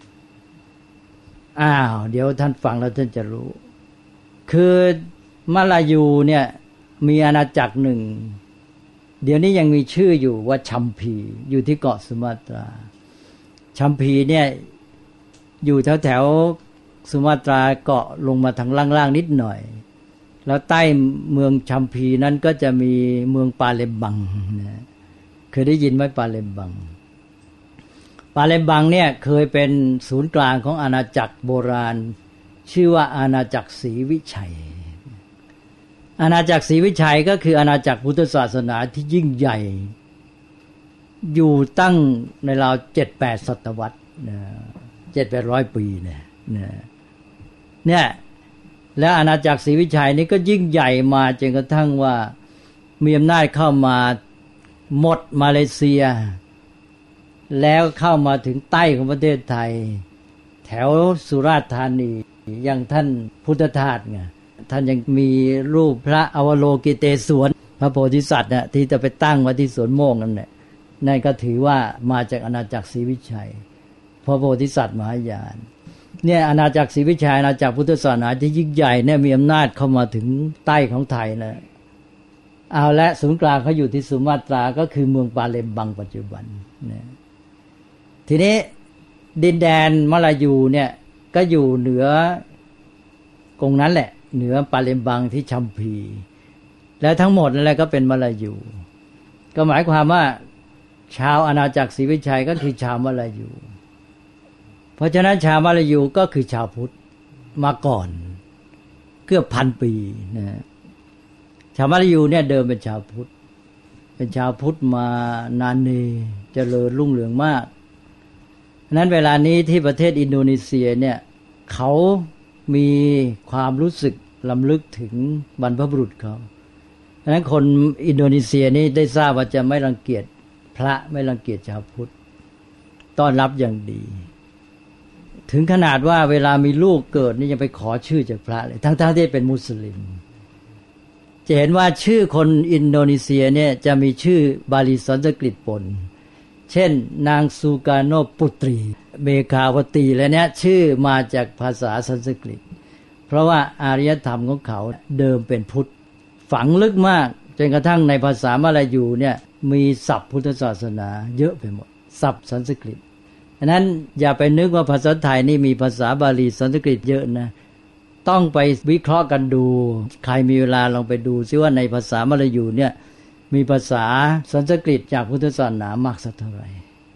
เดี๋ยวท่านฟังแล้วท่านจะรู้คือมลายูเนี่ยมีอาณาจักรหนึ่งเดี๋ยวนี้ยังมีชื่ออยู่ว่าชัมพีอยู่ที่เกาะสุมาตราชัมพีเนี่ยอยู่แถวสุมาตราเกาะลงมาทางล่างๆนิดหน่อยแล้วใต้เมืองชัมพีนั้นก็จะมีเมืองปาเลมบังนะเคยได้ยินไหมปาเลมบังเนี่ยเคยเป็นศูนย์กลางของอาณาจักรโบราณชื่อว่าอาณาจักรศรีวิชัยอาณาจักรศรีวิชัยก็คืออาณาจักรพุทธศาสนาที่ยิ่งใหญ่อยู่ตั้งในราว 7-8 ศตวรรษนะ 700-800 ปีเนี่ยและอาณาจักรศรีวิชัยนี้ก็ยิ่งใหญ่มาจนกระทั่งว่ามีอำนาจเข้ามาหมดมาเลเซียแล้วเข้ามาถึงใต้ของประเทศไทยแถวสุราษฎร์ธานีอย่างท่านพุทธทาสไงท่านยังมีรูปพระอวโลกิเตศวรพระโพธิสัตว์น่ะที่จะไปตั้งไว้ที่สวนโมกนั่นแหละนั่นก็ถือว่ามาจากอาณาจักรศรีวิชัยพระโพธิสัตว์มหายานเนี่ยอาณาจักรศรีวิชัยอาณาจักรพุทธศาสนาที่ยิ่งใหญ่เนี่ยมีอำนาจเข้ามาถึงใต้ของไทยนะเอาและศูนย์กลางเขาอยู่ที่สุมาตราก็คือเมืองปาเลมบังปัจจุบันนะทีนี้ดินแดนมลายูเนี่ยก็อยู่เหนือกงนั้นแหละเหนือปาเลมบังที่ชัมพีและทั้งหมดนั่นแหละก็เป็นมลายูก็หมายความว่าชาวอาณาจักรศรีวิชัยก็คือชาวมลายูเพราะฉะนั้นชาวมลายูก็คือชาวพุทธมาก่อนเกือบ1,000 ปีนะชาวมลายูเนี่ยเดิมเป็นชาวพุทธมานานเนเจริญรุ่งเรืองมากนั้นเวลานี้ที่ประเทศอินโดนีเซียเนี่ยเขามีความรู้สึกลำลึกถึงบรรพบุรุษเขาดังนั้นคนอินโดนีเซียนี่ได้ทราบว่าจะไม่รังเกียจพระไม่รังเกียจชาวพุทธต้อนรับอย่างดีถึงขนาดว่าเวลามีลูกเกิดนี่ยังไปขอชื่อจากพระเลยทั้งที่เป็นมุสลิมจะเห็นว่าชื่อคนอินโดนีเซียเนี่ยจะมีชื่อบาลีสันสกฤตปนเช่นนางสุกาโนปุตรีเบคาวตีและเนี้ยชื่อมาจากภาษาสันสกฤตเพราะว่าอารยธรรมของเขาเดิมเป็นพุทธฝังลึกมากจนกระทั่งในภาษามลายูเนี่ยมีศัพท์พุทธศาสนาเยอะไปหมดศัพท์สันสกฤตฉะนั้นอย่าไปนึกว่าภาษาไทยนี่มีภาษาบาลีสันสกฤตเยอะนะต้องไปวิเคราะห์กันดูใครมีเวลาลองไปดูซิว่าในภาษามลายูเนี่ยมีภาษาสันสกฤตจากพุทธศาสนามากสักเท่าไหร่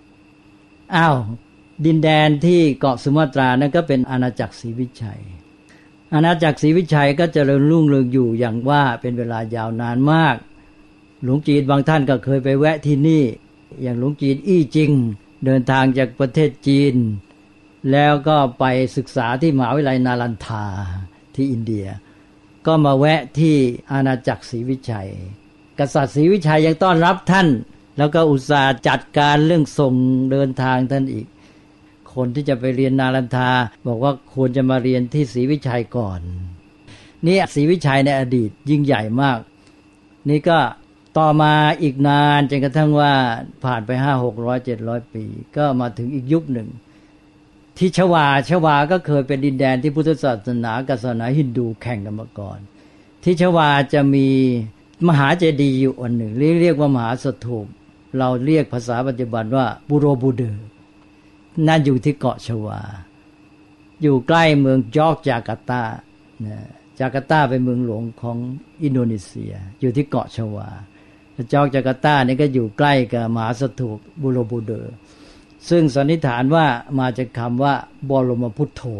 ดินแดนที่เกาะสุมาตรานั่นก็เป็นอาณาจักรศรีวิชัยอาณาจักรศรีวิชัยก็เจริญรุ่งเรืองอยู่อย่างว่าเป็นเวลายาวนานมากหลวงจีนบางท่านก็เคยไปแวะที่นี่อย่างหลวงจีนอี้จิงเดินทางจากประเทศจีนแล้วก็ไปศึกษาที่มหาวิทยาลัยนาลันทาที่อินเดียก็มาแวะที่อาณาจักรศรีวิชัยกษัตริย์ศรีวิชัยยังต้อนรับท่านแล้วก็อุตส่าห์จัดการเรื่องส่งเดินทางท่านอีกคนที่จะไปเรียนนาลันทาบอกว่าควรจะมาเรียนที่ศรีวิชัยก่อนนี่ศรีวิชัยในอดีตยิ่งใหญ่มากนี่ก็ต่อมาอีกนานจนกระทั่งว่าผ่านไป500-600-700 ปีก็มาถึงอีกยุคหนึ่งที่ชวาก็เคยเป็นดินแดนที่พุทธศาสนากับศาสนาฮินดูแข่งกันมาก่อนที่ชวาจะมีมหาเจดีย์อยู่อันหนึ่งเรียกว่ามหาสถูปเราเรียกภาษาปัจจุบันว่าบูโรบูเดอร์นั่นอยู่ที่เกาะชวาอยู่ใกล้เมืองจาการ์ตาจาการ์ตาเป็นเมืองหลวงของอินโดนีเซียอยู่ที่เกาะชวาจาการ์ตานี่ก็อยู่ใกล้กับมหาสถูปบูโรบูเดอร์ซึ่งสันนิษฐานว่ามาจากคำว่าบรมพุทโธ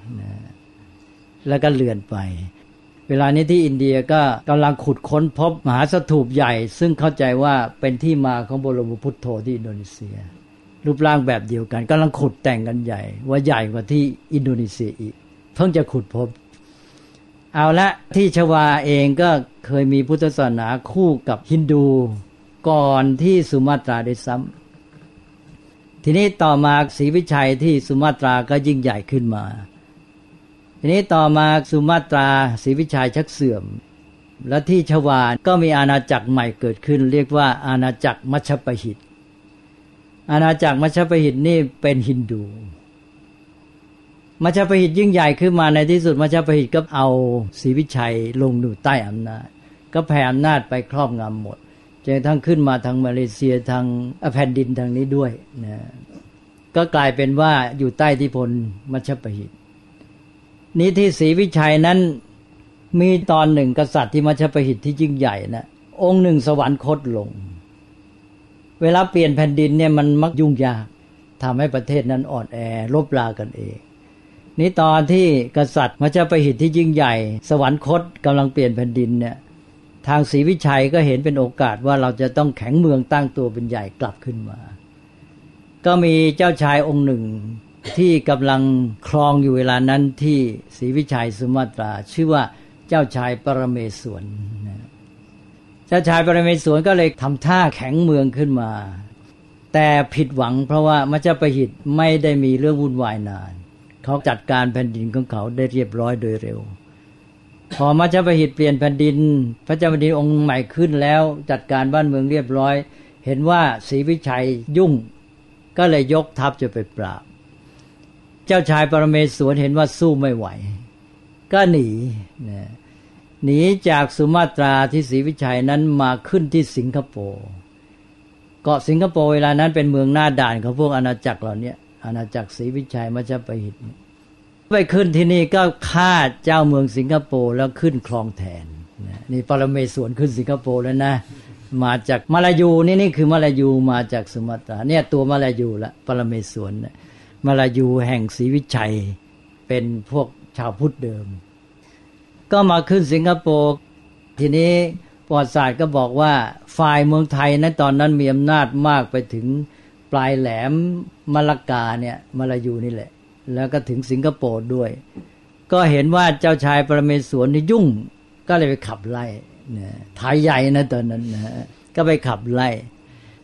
แล้วก็เลื่อนไปเวลานี้ที่อินเดียก็กำลังขุดค้นพบมหาสถูปใหญ่ซึ่งเข้าใจว่าเป็นที่มาของบรมพุทโธที่อินโดนีเซียรูปร่างแบบเดียวกันกำลังขุดแต่งกันใหญ่ว่าใหญ่กว่าที่อินโดนีเซียอีกเพิ่งจะขุดพบเอาละที่ชวาเองก็เคยมีพุทธศาสนาคู่กับฮินดูก่อนที่สุมาตราได้ซ้ำทีนี้ต่อมาศรีวิชัยที่สุมาตราก็ยิ่งใหญ่ขึ้นมาทีนี้ต่อมาสุมาตราศรีวิชัยชักเสื่อมและที่ชวาก็มีอาณาจักรใหม่เกิดขึ้นเรียกว่าอาณาจักรมัชฌปหิตอาณาจักรมัชฌปหิตนี่เป็นฮินดูมัชฌปหิตยิ่งใหญ่ขึ้นมาในที่สุดมัชฌปหิตก็เอาศรีวิชัยลงอยู่ใต้อำนาจก็แผ่อำนาจไปครอบงำหมดจนทั้งขึ้นมาทางมาเลเซียทางแผ่นดินทางนี้ด้วยนะก็กลายเป็นว่าอยู่ใต้อิทธิพลมัชฌปหิตนี้ที่ศรีวิชัยนั้นมีตอนหนึ่งกษัตริย์ที่มัชฌปหิตที่ยิ่งใหญ่นะองค์หนึ่งสวรรคตลงเวลาเปลี่ยนแผ่นดินเนี่ยมันมักยุ่งยากทำให้ประเทศนั้นอ่อนแอลบรากันเองนี้ตอนที่กษัตริย์มัชฌปหิตที่ยิ่งใหญ่สวรรคตกำลังเปลี่ยนแผ่นดินเนี่ยทางศรีวิชัยก็เห็นเป็นโอกาสว่าเราจะต้องแข็งเมืองตั้งตัวเป็นใหญ่กลับขึ้นมาก็มีเจ้าชายองค์หนึ่งที่กำลังครองอยู่เวลานั้นที่ศรีวิชัยสุมาตราชื่อว่าเจ้าชายปรเมศวรเจ้าชายปรเมศวรก็เลยทำท่าแข็งเมืองขึ้นมาแต่ผิดหวังเพราะว่ามัชฌปหิตไม่ได้มีเรื่องวุ่นวายนานเขาจัดการแผ่นดินของเขาได้เรียบร้อยโดยเร็วพอมัชฌปหิตเปลี่ยนแผ่นดินพระเจ้าแผ่นดินองค์ใหม่ขึ้นแล้วจัดการบ้านเมืองเรียบร้อยเห็นว่าศรีวิชัยยุ่งก็เลยยกทัพจะไปปราบเจ้าชายปรเมศวรเห็นว่าสู้ไม่ไหวก็หนีจากสุมาตราที่ศรีวิชัยนั้นมาขึ้นที่สิงคโปร์เกาะสิงคโปร์เวลานั้นเป็นเมืองหน้าด่านของพวกอาณาจักรเหล่านี้อาณาจักรศรีวิชัยมัชฌปหิตไปขึ้นที่นี่ก็ฆ่าเจ้าเมืองสิงคโปร์แล้วขึ้นครองแทนนี่ปรเมศวรขึ้นสิงคโปร์แล้วนะมาจากมาลายูนี่คือมาลายูมาจากสุมาตราเนี่ยตัวมาลายูละปรเมศวรมาลายูแห่งศรีวิชัยเป็นพวกชาวพุทธเดิมก็มาขึ้นสิงคโปร์ทีนี้ประวัติศาสตร์ก็บอกว่าฝ่ายเมืองไทยในตอนนั้นมีอำนาจมากไปถึงปลายแหลมมะละกาเนี่ยมาลายูนี่แหละแล้วก็ถึงสิงคโปร์ด้วยก็เห็นว่าเจ้าชายปรเมศวรนี่ยุ่งก็เลยไปขับไล่ไทยใหญ่นะตอนนั้นนะก็ไปขับไล่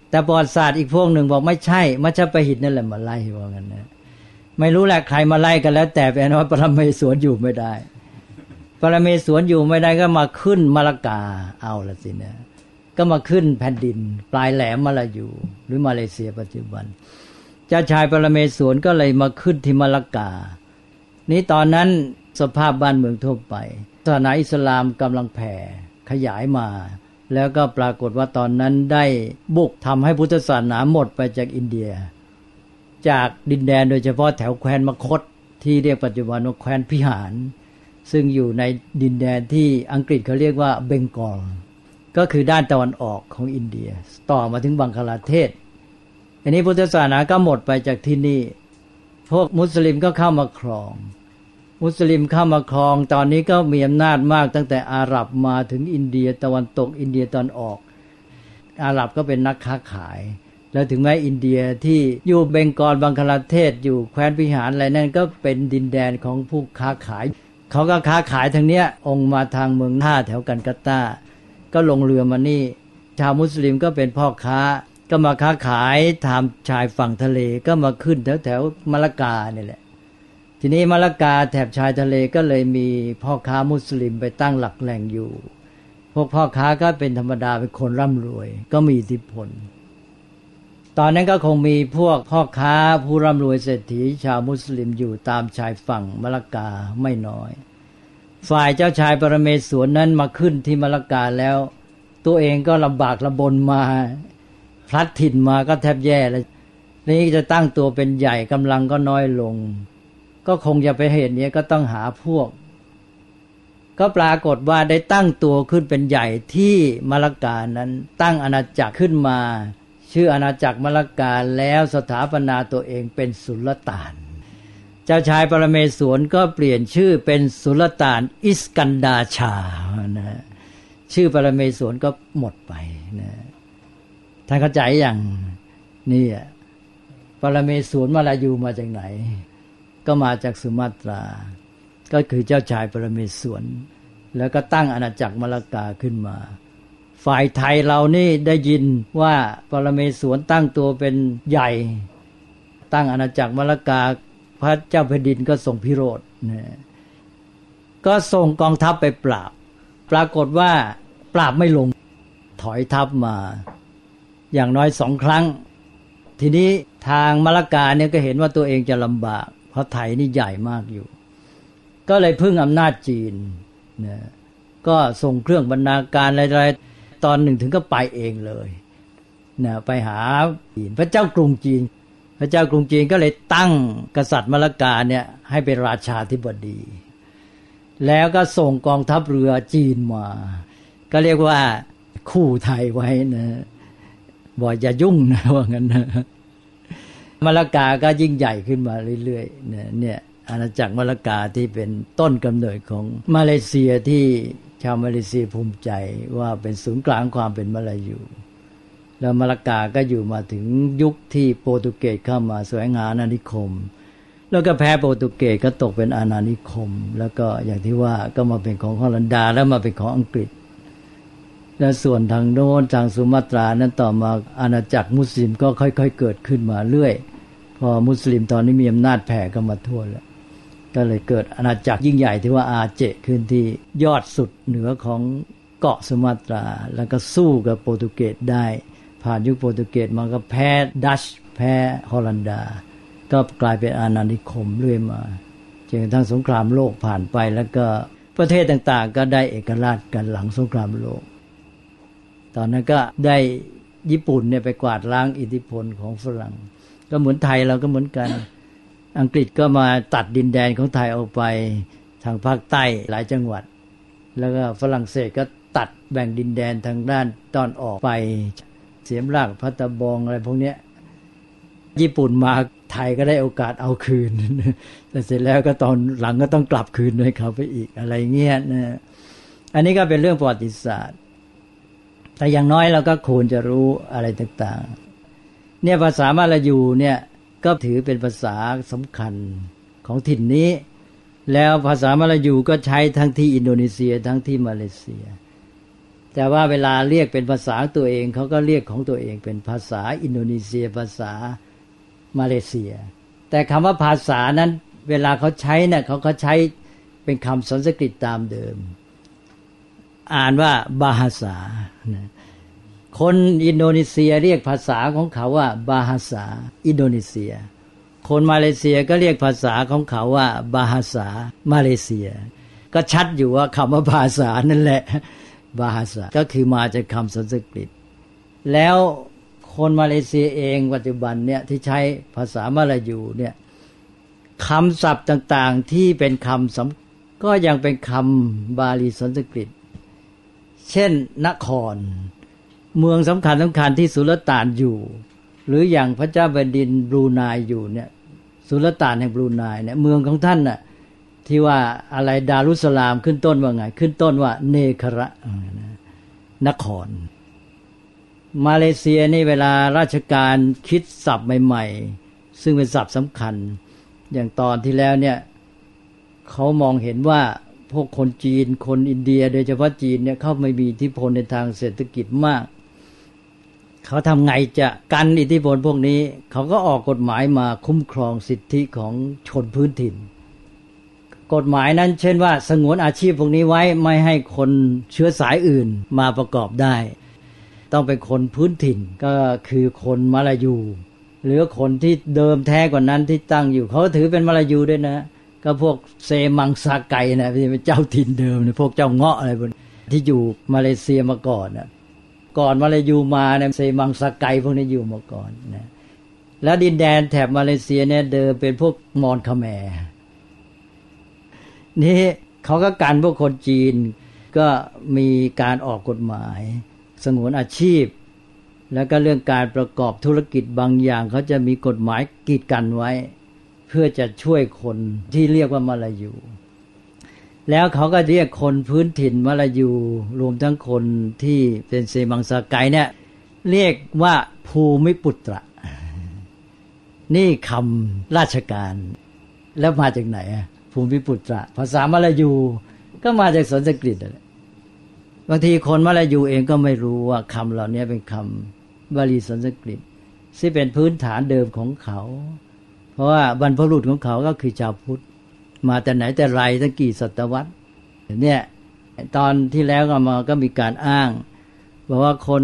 แต่ประวัติศาสตร์อีกพวกหนึ่งบอกไม่ใช่มัชฌปหิตนั่นแหละมาไล่ว่างั้นนะไม่รู้แหละใครมาไล่กันแล้วแต่เป็นว่าปรเมศวรอยู่ไม่ได้ปรเมศวรอยู่ไม่ได้ก็มาขึ้นมลกาเอาละสินะก็มาขึ้นแผ่นดินปลายแหลมมาลายูหรือมาเลเซียปัจจุบันเจ้าชายปรเมศวรก็เลยมาขึ้นที่มลกานี้ตอนนั้นสภาพบ้านเมืองทั่วไปศาสนาอิสลามกำลังแผ่ขยายมาแล้วก็ปรากฏว่าตอนนั้นได้บุกทำให้พุทธศาสนาหมดไปจากอินเดียจากดินแดนโดยเฉพาะแถวแคว้นมคธที่เรียกปัจจุบันว่าแคว้นพิหารซึ่งอยู่ในดินแดนที่อังกฤษเขาเรียกว่าเบงกอลก็คือด้านตะวันออกของอินเดียต่อมาถึงบังคลาเทศอันนี้พุทธศาสนาก็หมดไปจากที่นี่พวกมุสลิมก็เข้ามาครองมุสลิมเข้ามาครองตอนนี้ก็มีอำนาจมากตั้งแต่อาหรับมาถึงอินเดียตะวันตกอินเดียตอนออกอาหรับก็เป็นนักค้าขายแล้วถึงแม้อินเดียที่อยู่เบงกอลบังคลาเทศอยู่แคว้นพิหารอะไรนั่นก็เป็นดินแดนของผู้ค้าขายเขาก็ค้าขายทางเนี้ยองค์มาทางเมืองท่าแถวกันกัตตาก็ลงเรือมานี่ชาวมุสลิมก็เป็นพ่อค้าก็มาค้าขายทางชายฝั่งทะเลก็มาขึ้นแถวมะละกานี่แหละทีนี้มะละกาแถบชายทะเลก็เลยมีพ่อค้ามุสลิมไปตั้งหลักแหล่งอยู่พวกพ่อค้าก็เป็นธรรมดาเป็นคนร่ำรวยก็มีอิทธิพลตอนนั้นก็คงมีพวกพ่อค้าผู้ร่ำรวยเศรษฐีชาวมุสลิมอยู่ตามชายฝั่งมะละกาไม่น้อยฝ่ายเจ้าชายปรเมศวรนั้นมาขึ้นที่มะละกาแล้วตัวเองก็ลำบากลำบนมาพลัดถิ่นมาก็แทบแย่แล้วนี่จะตั้งตัวเป็นใหญ่กำลังก็น้อยลงก็คงจะไปเหตุนี้ก็ต้องหาพวกก็ปรากฏว่าได้ตั้งตัวขึ้นเป็นใหญ่ที่มะละกานั้นตั้งอาณาจักรขึ้นมาชื่ออาณาจักรมะละกาแล้วสถาปนาตัวเองเป็นสุลต่านเจ้าชายปรเมศวรก็เปลี่ยนชื่อเป็นสุลต่านอิสกันดาชานะชื่อปรเมศวรก็หมดไปนะท่านเข้าใจอย่างนี่ปรเมศวรมาลายูมาจากไหนก็มาจากสุมาตราก็คือเจ้าชายปรเมศวรแล้วก็ตั้งอาณาจักรมะละกาขึ้นมาฝ่ายไทยเรานี่ได้ยินว่าปรเมศวรตั้งตัวเป็นใหญ่ตั้งอาณาจักรมะละกาพระเจ้าแผ่นดินก็ส่งพิโรธนะก็ส่งกองทัพไปปราบปรากฏว่าปราบไม่ลงถอยทัพมาอย่างน้อย2 ครั้งทีนี้ทางมะละกาเนี่ยก็เห็นว่าตัวเองจะลำบากเพราะไทยนี่ใหญ่มากอยู่ก็เลยพึ่งอำนาจจีนนะก็ส่งเครื่องบรรณาการอะไรๆตอนหนึ่งถึงก็ไปเองเลยนะไปหาพระเจ้ากรุงจีนพระเจ้ากรุงจีนก็เลยตั้งกษัตริย์มะละกาเนี่ยให้เป็นราชาธิบดีแล้วก็ส่งกองทัพเรือจีนมาก็เรียกว่าคู่ไทยไว้นะบอกอย่ายุ่งนะว่างั้นนะมะละกาก็ยิ่งใหญ่ขึ้นมาเรื่อยๆเนี่ยอาณาจักรมะละกาที่เป็นต้นกำเนิดของมาเลเซียที่ชาวมาเลเซียภูมิใจว่าเป็นศูนย์กลางความเป็นมลายูแล้วมะละกาก็อยู่มาถึงยุคที่โปรตุเกสเข้ามาแสวงหาอาณานิคมแล้วก็แพ้โปรตุเกสก็ตกเป็นอาณานิคมแล้วก็อย่างที่ว่าก็มาเป็นของฮอลันดาแล้วมาเป็นของอังกฤษและส่วนทางโน้นทางสุมาตรานั้นต่อมาอาณาจักรมุสลิมก็ค่อยๆเกิดขึ้นมาเรื่อยพอมุสลิมตอนนี้มีอำนาจแผ่เข้ามาทั่วแล้วก็เลยเกิดอาณาจักรยิ่งใหญ่ที่ว่าอาเจขึ้นที่ยอดสุดเหนือของเกาะสุมาตราแล้วก็สู้กับโปรตุเกสได้ผ่านยุคโปรตุเกสมาก็แพ้ดัชแพ้ฮอลันดาก็กลายเป็นอาณานิคมเรื่อยมาจนกระทั่งสงครามโลกผ่านไปแล้วก็ประเทศต่างๆก็ได้เอกราชกันหลังสงครามโลกตอนนั้นก็ได้ญี่ปุ่นเนี่ยไปกวาดล้างอิทธิพลของฝรั่งก็เหมือนไทยเราก็เหมือนกันอังกฤษก็มาตัดดินแดนของไทยออกไปทางภาคใต้หลายจังหวัดแล้วก็ฝรั่งเศสก็ตัดแบ่งดินแดนทางด้านตอนออกไปเสียมรากพัตตาบองอะไรพวกนี้ญี่ปุ่นมาไทยก็ได้โอกาสเอาคืนแต่เสร็จแล้วก็ตอนหลังก็ต้องกลับคืนให้เขาไปอีกอะไรเงี้ยนะอันนี้ก็เป็นเรื่องประวัติศาสตร์แต่อย่างน้อยเราก็ควรจะรู้อะไรต่างๆเนี่ยภาษามลายูเนี่ยก็ถือเป็นภาษาสำคัญของถิ่นนี้แล้วภาษามลายูก็ใช้ทั้งที่อินโดนีเซียทั้งที่มาเลเซียแต่ว่าเวลาเรียกเป็นภาษาตัวเองเขาก็เรียกของตัวเองเป็นภาษาอินโดนีเซียภาษามาเลเซียแต่คำว่าภาษานั้นเวลาเขาใช้เนี่ยเขาใช้เป็นคำสันสกฤตตามเดิมอ่านว่าบาฮาษาคนอินโดนีเซียเรียกภาษาของเขาว่าบาฮาษาอินโดนีเซียคนมาเลเซียก็เรียกภาษาของเขาว่าบาฮาษามาเลเซียก็ชัดอยู่ว่าคำว่าภาษานั่นแหละบาฮาษาก็คือมาจากคำสันสกฤตแล้วคนมาเลเซียเองปัจจุบันเนี่ยที่ใช้ภาษามลายูเนี่ยคำศัพท์ต่างๆที่เป็นคำก็ยังเป็นคำบาลีสันสกฤตเช่นนครเมืองสำคัญที่สุลต่านอยู่หรืออย่างพระเจ้าแผ่นดินบรูไนอยู่เนี่ยสุลต่านแห่งบรูไนเนี่ยเมืองของท่านน่ะที่ว่าอะไรดารุสลามขึ้นต้นว่าไงขึ้นต้นว่าเนคระนครมาเลเซียนี่เวลาราชการคิดศัพท์ใหม่ๆซึ่งเป็นศัพท์สำคัญอย่างตอนที่แล้วเนี่ยเขามองเห็นว่าพวกคนจีนคนอินเดียโดยเฉพาะจีนเนี่ยเข้าไม่มีอิทธิพลในทางเศรษฐกิจมากเขาทำไงจะกันอิทธิพลพวกนี้เขาก็ออกกฎหมายมาคุ้มครองสิทธิของชนพื้นถิ่นกฎหมายนั้นเช่นว่าสงวนอาชีพพวกนี้ไว้ไม่ให้คนเชื้อสายอื่นมาประกอบได้ต้องเป็นคนพื้นถิ่นก็คือคนมาลายูหรือคนที่เดิมแท้กว่านั้นที่ตั้งอยู่เขาถือเป็นมาลายูด้วยนะก็พวกเซมังซาไกนะที่เป็นเจ้าถิ่นเดิมพวกเจ้าเงาะอะไรพวกที่อยู่มาเลเซียมาก่อนนะก่อนมาลายูมาเนี่ยเซมังซาไกพวกนี้อยู่มาก่อนนะแล้วดินแดนแถบมาเลเซียเนี่ยเดิมเป็นพวกมอญคาแมร์นี่เขาก็กันพวกคนจีนก็มีการออกกฎหมายสงวนอาชีพแล้วก็เรื่องการประกอบธุรกิจบางอย่างเขาจะมีกฎหมายกีดกันไว้เพื่อจะช่วยคนที่เรียกว่ามาลายูแล้วเขาก็เรียกคนพื้นถิ่นมาลายูรวมทั้งคนที่เป็นเซมังซาไกเนี่ยเรียกว่าภูมิปุตระนี่คำราชการแล้วมาจากไหนภูมิปุตระภาษามาลายูก็มาจากสันสกฤตบางทีคนมาลายูเองก็ไม่รู้ว่าคำเหล่านี้เป็นคำบาลีสันสกฤตที่เป็นพื้นฐานเดิมของเขาเพราะว่าบรรพบุรุษของเขาก็คือชาวพุทธมาแต่ไหนแต่ไรตั้งกี่ศตวรรษเนี่ยตอนที่แล้วก็มีการอ้างบอกว่าคน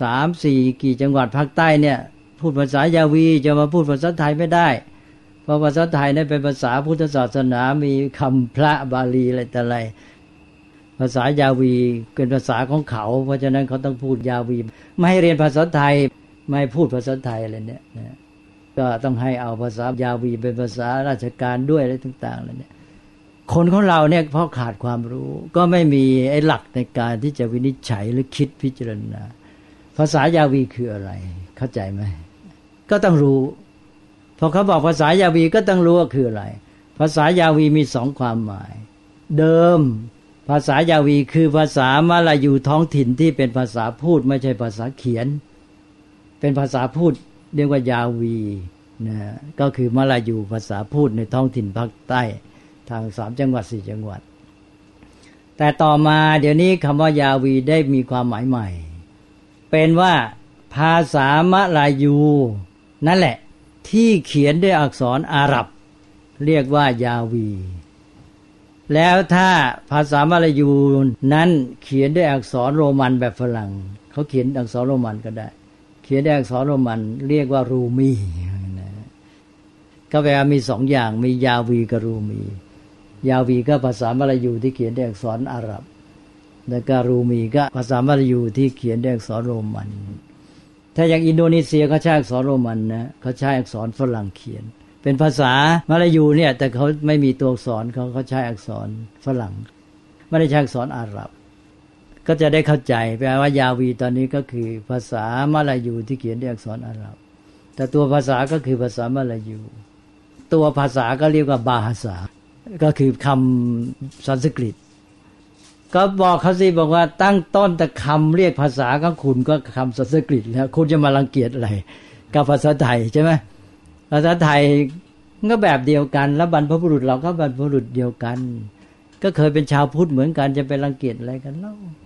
3-4 กี่จังหวัดภาคใต้เนี่ยพูดภาษายาวีจะมาพูดภาษาไทยไม่ได้เพราะภาษาไทยเนี่ยเป็นภาษาพุทธศาสนามีคำพระบาลีอะไรแต่อะไรภาษายาวีเป็นภาษาของเขาเพราะฉะนั้นเขาต้องพูดยาวีไม่ให้เรียนภาษาไทยไม่ให้พูดภาษาไทยอะไรเนี่ยนะก็ต้องให้เอาภาษายาวีเป็นภาษาราชการด้วยอะไรต่างๆอะไรเนี่ยคนของเราเนี่ยเพราะขาดความรู้ก็ไม่มีไอ้หลักในการที่จะวินิจฉัยหรือคิดพิจารณาภาษายาวีคืออะไรเข้าใจไหมก็ต้องรู้พอเขาบอกภาษายาวีก็ต้องรู้ว่าคืออะไรภาษายาวีมี2ความหมายเดิมภาษายาวีคือภาษามาลายูท้องถิ่นที่เป็นภาษาพูดไม่ใช่ภาษาเขียนเป็นภาษาพูดเรียกว่ายาวีนะก็คือมาลายูภาษาพูดในท้องถิ่นภาคใต้ทาง3จังหวัด4จังหวัดแต่ต่อมาเดี๋ยวนี้คำว่ายาวีได้มีความหมายใหม่เป็นว่าภาษามลายูนั่นแหละที่เขียนด้วยอักษรอาหรับเรียกว่ายาวีแล้วถ้าภาษามลายูนั้นเขียนด้วยอักษรโรมันแบบฝรั่งเขาเขียนอักษรโรมันก็ได้เขียนด้วยอักษรโรมันเรียกว่ารูมีก็แปลว่ามี2อย่างมียาวีกับรูมียาวีก็ภาษามลายูที่เขียนด้วยอักษรอาหรับแล้วก็รูมีก็ภาษามลายูที่เขียนด้วยอักษรโรมันถ้าอย่างอินโดนีเซียเขาใช้อักษรโรมันนะเขาใช้อักษรฝรั่งเขียนเป็นภาษามลายูเนี่ยแต่เขาไม่มีตัวอักษรเขาใช้อักษรฝรั่งไม่ได้ใช้อักษรอาหรับก็จะได้เข้าใจแปลว่ายาวีตอนนี้ก็คือภาษามลายูที่เขียนด้วยอักษรอาหรับแต่ตัวภาษาก็คือภาษามลายูตัวภาษาก็เรียกว่าบาฮาษาก็คือคำสันสกฤตก็บอกเขาสิบอกว่าตั้งต้นแต่คำเรียกภาษาของคุณก็คำสันสกฤตแล้วคุณจะมารังเกียจอะไรกับภาษาไทยใช่ไหมภาษาไทยก็แบบเดียวกันแล้วบรรพบุรุษเราก็บรรพบุรุษเดียวกันก็เคยเป็นชาวพุทธเหมือนกันจะไปรังเกียจอะไรกันเล่า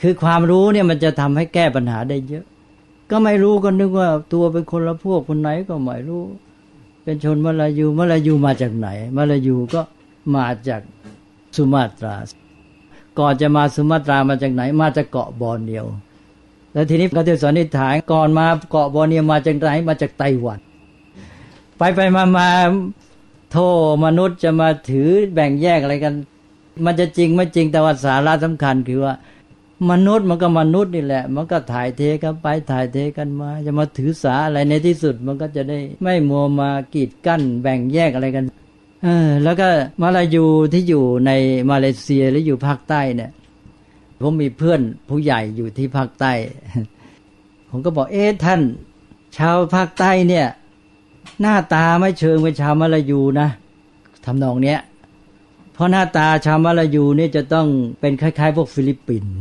คือความรู้เนี่ยมันจะทำให้แก้ปัญหาได้เยอะก็ไม่รู้ก็นึกว่าตัวเป็นคนละพวกคนไหนก็ไม่รู้เป็นชนมลายูมาจากไหนมลายูก็มาจากสุมาตราก่อนจะมาสุมาตรามาจากไหนมาจากเกาะบอร์เนียวแล้วทีนี้ก็จะสันนิษฐานก่อนมาเกาะบอร์เนียวมาจากไหนมาจากไต้หวันไปมาโธ่มนุษย์จะมาถือแบ่งแยกอะไรกันมันจะจริงไม่จริงแต่ว่าสาระสำคัญคือว่ามนุษย์มันก็มนุษย์นี่แหละมันก็ถ่ายเทกันไปถ่ายเทกันมาจะมาถือสาอะไรในที่สุดมันก็จะได้ไม่มัวมากีดกั้นแบ่งแยกอะไรกันแล้วก็มาลายูที่อยู่ในมาเลเซียหรืออยู่ภาคใต้เนี่ยผมมีเพื่อนผู้ใหญ่อยู่ที่ภาคใต้ผมก็บอกท่านชาวภาคใต้เนี่ยหน้าตาไม่เชิงเป็นชาวมาลายูนะทำนองเนี้ยเพราะหน้าตาชาวมาลายูนี่จะต้องเป็นคล้ายๆพวกฟิลิปปินส์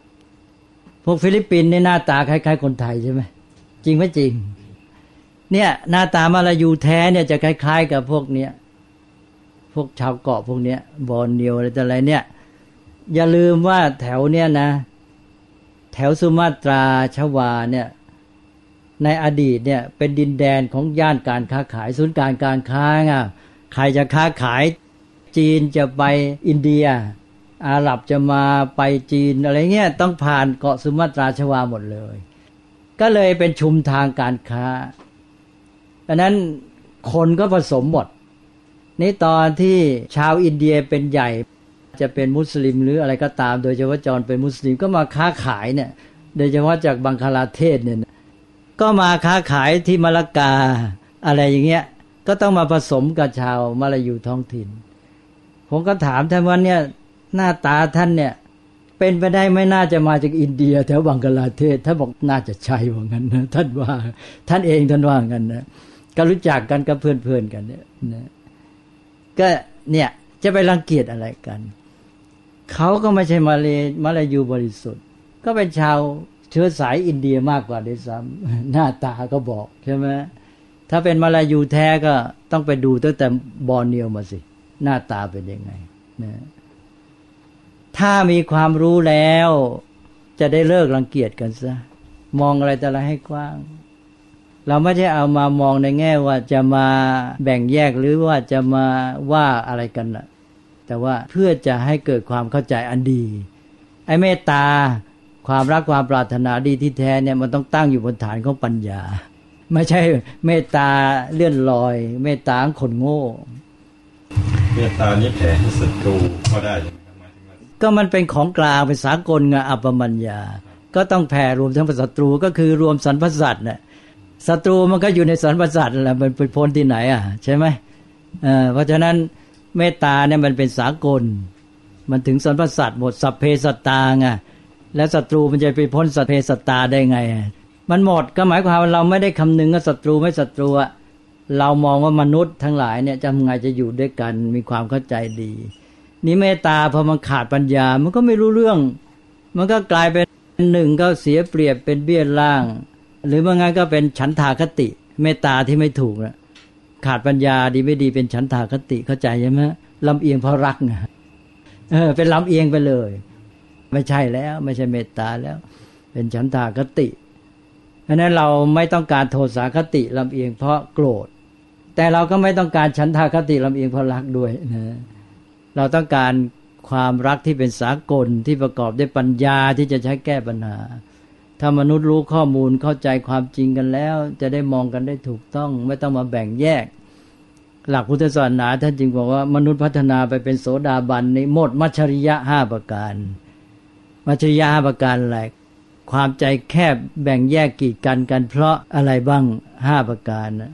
นี่หน้าตาคล้ายๆคนไทยใช่ไหมจริงไหมจริงเนี่ยหน้าตามาลายูแท้เนี่ยจะคล้ายๆกับพวกเนี้ยพวกชาวเกาะพวกเนี้ยบอร์เนียวอะไรเนี่ยอย่าลืมว่าแถวเนี้ยนะแถวสุมาตราชวาเนี่ยในอดีตเนี่ยเป็นดินแดนของย่านการค้าขายศูนย์การค้าใครจะค้าขายจีนจะไปอินเดียอาหรับจะมาไปจีนอะไรเงี้ยต้องผ่านเกาะสุมาตราชวาหมดเลยก็เลยเป็นชุมทางการค้าดังนั้นคนก็ผสมหมดนี่ตอนที่ชาวอินเดียเป็นใหญ่จะเป็นมุสลิมหรืออะไรก็ตามโดยเฉพาะจรเป็นมุสลิมก็มาค้าขายเนี่ยโดยเฉพาะจากบังคลาเทศเนี่ยก็มาค้าขายที่มะละกาอะไรอย่างเงี้ยก็ต้องมาผสมกับชาวมลายูท้องถิ่นผมก็ถามท่านว่าเนี่ยหน้าตาท่านเนี่ยเป็นไปได้ไม่น่าจะมาจากอินเดียแถวบังคลาเทศท่านบอกน่าจะใช่ว่างั้นนะท่านว่าท่านเองท่านว่างั้นนะก็รู้จักกันกับเพื่อนๆกันเนี่ยนะก็เนี่ยจะไปรังเกียจอะไรกันเขาก็ไม่ใช่มาลายูบริสุทธิ์ก็เป็นชาวเชื้อสายอินเดียมากกว่าด้วยซ้ำหน้าตาก็บอกใช่ไหมถ้าเป็นมาลายูแท้ก็ต้องไปดูตั้งแต่บอร์เนียวมาสิหน้าตาเป็นยังไงนะถ้ามีความรู้แล้วจะได้เลิกรังเกียจกันซะมองอะไรแต่ละให้กว้างเราไม่ใช่เอามามองในแง่ว่าจะมาแบ่งแยกหรือว่าจะมาว่าอะไรกันนะแต่ว่าเพื่อจะให้เกิดความเข้าใจอันดีไอ้เมตตาความรักความปรารถนาดีที่แท้เนี่ยมันต้องตั้งอยู่บนฐานของปัญญาไม่ใช่เมตตาเลื่อนลอยเมตตาของคนโง่เมตตานี้แผ่ให้ศัตรูก็ได้ก็มันเป็นของกลางเป็นสากลไงอัปปมัญญาก็ต้องแผ่รวมทั้งศัตรูก็คือรวมสรรพสัตว์น่ะศัตรูมันก็อยู่ในสรรพสัตว์แหละมันไปพ้นที่ไหนใช่ไหมเพราะฉะนั้นเมตตาเนี่ยมันเป็นสากลมันถึงสรรพสัตว์หมดสัพเพสัตตาไงแล้วศัตรูมันจะไปพ้นสัพเพสัตตาได้ไงมันหมดก็หมายความว่าเราไม่ได้คำนึงว่าศัตรูไม่ศัตรูเรามองว่ามนุษย์ทั้งหลายเนี่ยจะทำไงจะอยู่ด้วยกันมีความเข้าใจดีนี่เมตตาพอมันขาดปัญญามันก็ไม่รู้เรื่องมันก็กลายเป็นหนึ่งก็เสียเปรียบเป็นเบี้ยล่างหรือบางงั้นก็เป็นฉันทาคติเมตตาที่ไม่ถูกนะขาดปัญญาดีไม่ดีเป็นฉันทาคติเข้าใจใช่ไหมลำเอียงเพราะรักนะเป็นลำเอียงไปเลยไม่ใช่แล้วไม่ใช่เมตตาแล้วเป็นฉันทาคติเพราะนั้นเราไม่ต้องการโทสาคติลำเอียงเพราะโกรธแต่เราก็ไม่ต้องการฉันทาคติลำเอียงเพราะรักด้วยนะเราต้องการความรักที่เป็นสากลที่ประกอบด้วยปัญญาที่จะใช้แก้ปัญหาถ้ามนุษย์รู้ข้อมูลเข้าใจความจริงกันแล้วจะได้มองกันได้ถูกต้องไม่ต้องมาแบ่งแยกหลักพุทธศาสนาท่านจึงบอกว่ามนุษย์พัฒนาไปเป็นโสดาบันในหมดมัจฉริยะ5ประการมัจฉริยะ5ประการอะไรความใจแคบแบ่งแยกกีดกันกันเพราะอะไรบ้าง5ประการนะ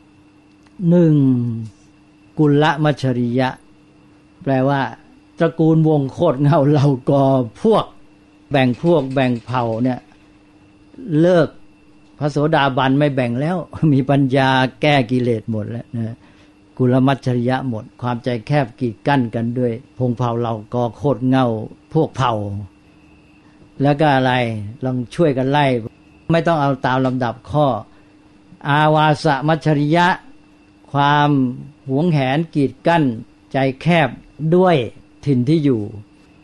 1กุลมัจฉริยะแปลว่าตระกูลวงโคตรเงาเหล่ากอพวกแบ่งเผ่าเนี่ยเลิกพระโสดาบันไม่แบ่งแล้วมีปัญญาแก้กิเลสหมดแล้วนะกุลมัจฉริยะหมดความใจแคบกีดกั้นกันด้วยพงเผ่าเหล่ากอโคตรเงาพวกเผ่าแล้วก็อะไรลองช่วยกันไล่ไม่ต้องเอาตามลำดับข้ออาวาสมัจฉริยะความหวงแหนกีดกั้นใจแคบด้วยถิ่นที่อยู่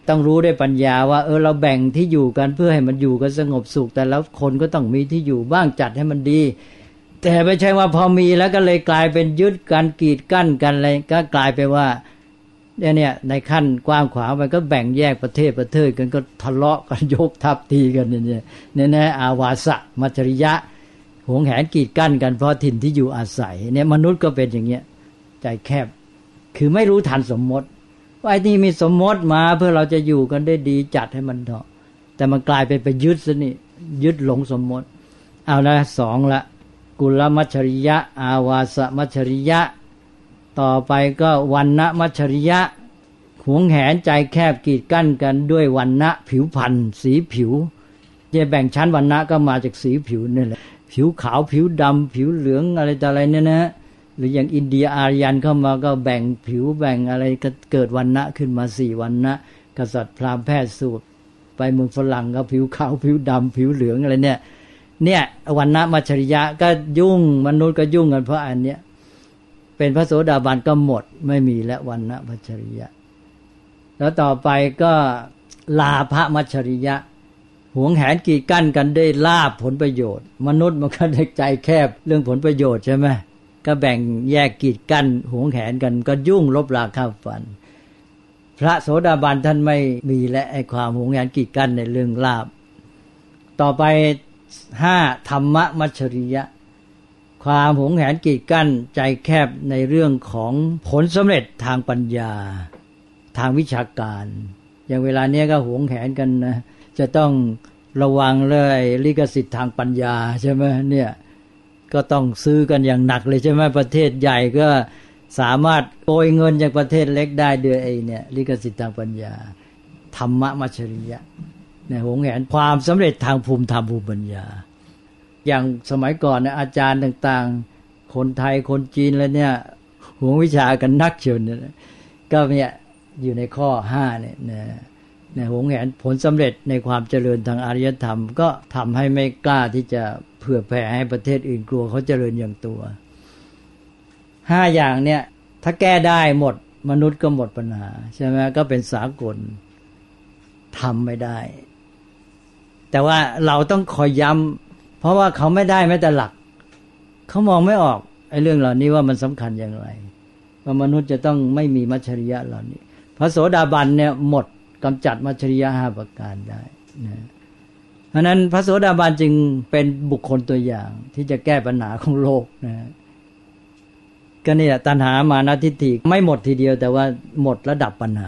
ต้องรู้ด้วยปัญญาว่าเราแบ่งที่อยู่กันเพื่อให้มันอยู่กันสงบสุขแต่แล้วคนก็ต้องมีที่อยู่บ้างจัดให้มันดีแต่ไม่ใช่ว่าพอมีแล้วก็เลยกลายเป็นยึดกันกีดกั้นกันอะไรก็กลายไปว่าเนี่ยในขั้นกว้างขวางมันก็แบ่งแยกประเทศกันก็ทะเลาะกันยกทัพตีกันเนี่ยอาวาสะมัจฉริยะหวงแหนกีดกั้นกันเพราะถิ่นที่อยู่อาศัยเนี่ยมนุษย์ก็เป็นอย่างเงี้ยใจแคบคือไม่รู้ทันสมมติว่าไอ้นี่มีสมมติมาเพื่อเราจะอยู่กันได้ดีจัดให้มันเถอะแต่มันกลายไปยึดซะนี่ยึดหลงสมมติเอาละ2ละกุลมัจฉริยะอาวาสมัจฉริยะต่อไปก็วรรณมัจฉริยะหวงแหนใจแคบกีดกั้นกันด้วยวรรณะผิวพรรณสีผิวจะแบ่งชั้นวรรณะก็มาจากสีผิวนี่แหละผิวขาวผิวดำผิวเหลืองอะไรต่ออะไรเนี่ยนะหรืออย่างอินเดียอารยันเข้ามาก็แบ่งผิวแบ่งอะไรก็เกิดวรรณะขึ้นมา4วรรณะกษัตริย์พราหมณ์แพทย์สูตรไปเมืองฝรั่งก็ผิวขาวผิวดำผิวเหลืองอะไรเนี่ยวรรณะมัจฉริยะก็ยุ่งมนุษย์ก็ยุ่งกันเพราะอันเนี้ยเป็นพระโสดาบันก็หมดไม่มีแล้ววรรณะมัจฉริยะแล้วต่อไปก็ลาภมัจฉริยะหวงแหนกีดกั้นกันได้ลาภผลประโยชน์มนุษย์มันก็ได้ใจแคบเรื่องผลประโยชน์ใช่ไหมก็แบ่งแยกกีดกั้นหวงแหนกันก็ยุ่งลบราฆ่าฟันพระโสดาบันท่านไม่มีและไอ้ความหวงแหนกีดกั้นในเรื่องลาภต่อไป5ธรรมมัจฉริยะความหวงแหนกีดกั้นใจแคบในเรื่องของผลสำเร็จทางปัญญาทางวิชาการอย่างเวลานี้ก็หวงแหนกันนะจะต้องระวังเลยลิขสิทธิ์ทางปัญญาใช่ไหมเนี่ยก็ต้องซื้อกันอย่างหนักเลยใช่ไหมประเทศใหญ่ก็สามารถโกยเงินจากประเทศเล็กได้ด้วยไอ้เนี่ยลิขสิทธิ์ทางปัญญาธรรมมัจฉริยะเนี่ยหวงแหนความสำเร็จทางภูมิธรรมภูมิปัญญาอย่างสมัยก่อนเนี่ยอาจารย์ต่างๆคนไทยคนจีนแล้วเนี่ยหวงวิชากันนักเชียวเนี่ยก็เนี่ยอยู่ในข้อ5เนี่ยหวงแหนผลสำเร็จในความเจริญทางอารยธรรมก็ทำให้ไม่กล้าที่จะเผื่อแผ่ให้ประเทศอื่นกลัวเขาเจริญอย่างตัว5อย่างเนี่ยถ้าแก้ได้หมดมนุษย์ก็หมดปัญหาใช่ไหมก็เป็นสากลทำไม่ได้แต่ว่าเราต้องคอยย้ำเพราะว่าเขาไม่ได้แม้แต่หลักเขามองไม่ออกไอ้เรื่องเหล่านี้ว่ามันสำคัญอย่างไรว่ามนุษย์จะต้องไม่มีมัจฉริยะเหล่านี้พระโสดาบันเนี่ยหมดกำจัดมัจฉริยะ5ประการได้นะเพราะนั้นพระโสดาบันจึงเป็นบุคคลตัวอย่างที่จะแก้ปัญหาของโลกนะก็นี่แหละตัณหามานะทิฏฐิไม่หมดทีเดียวแต่ว่าหมดระดับปัญหา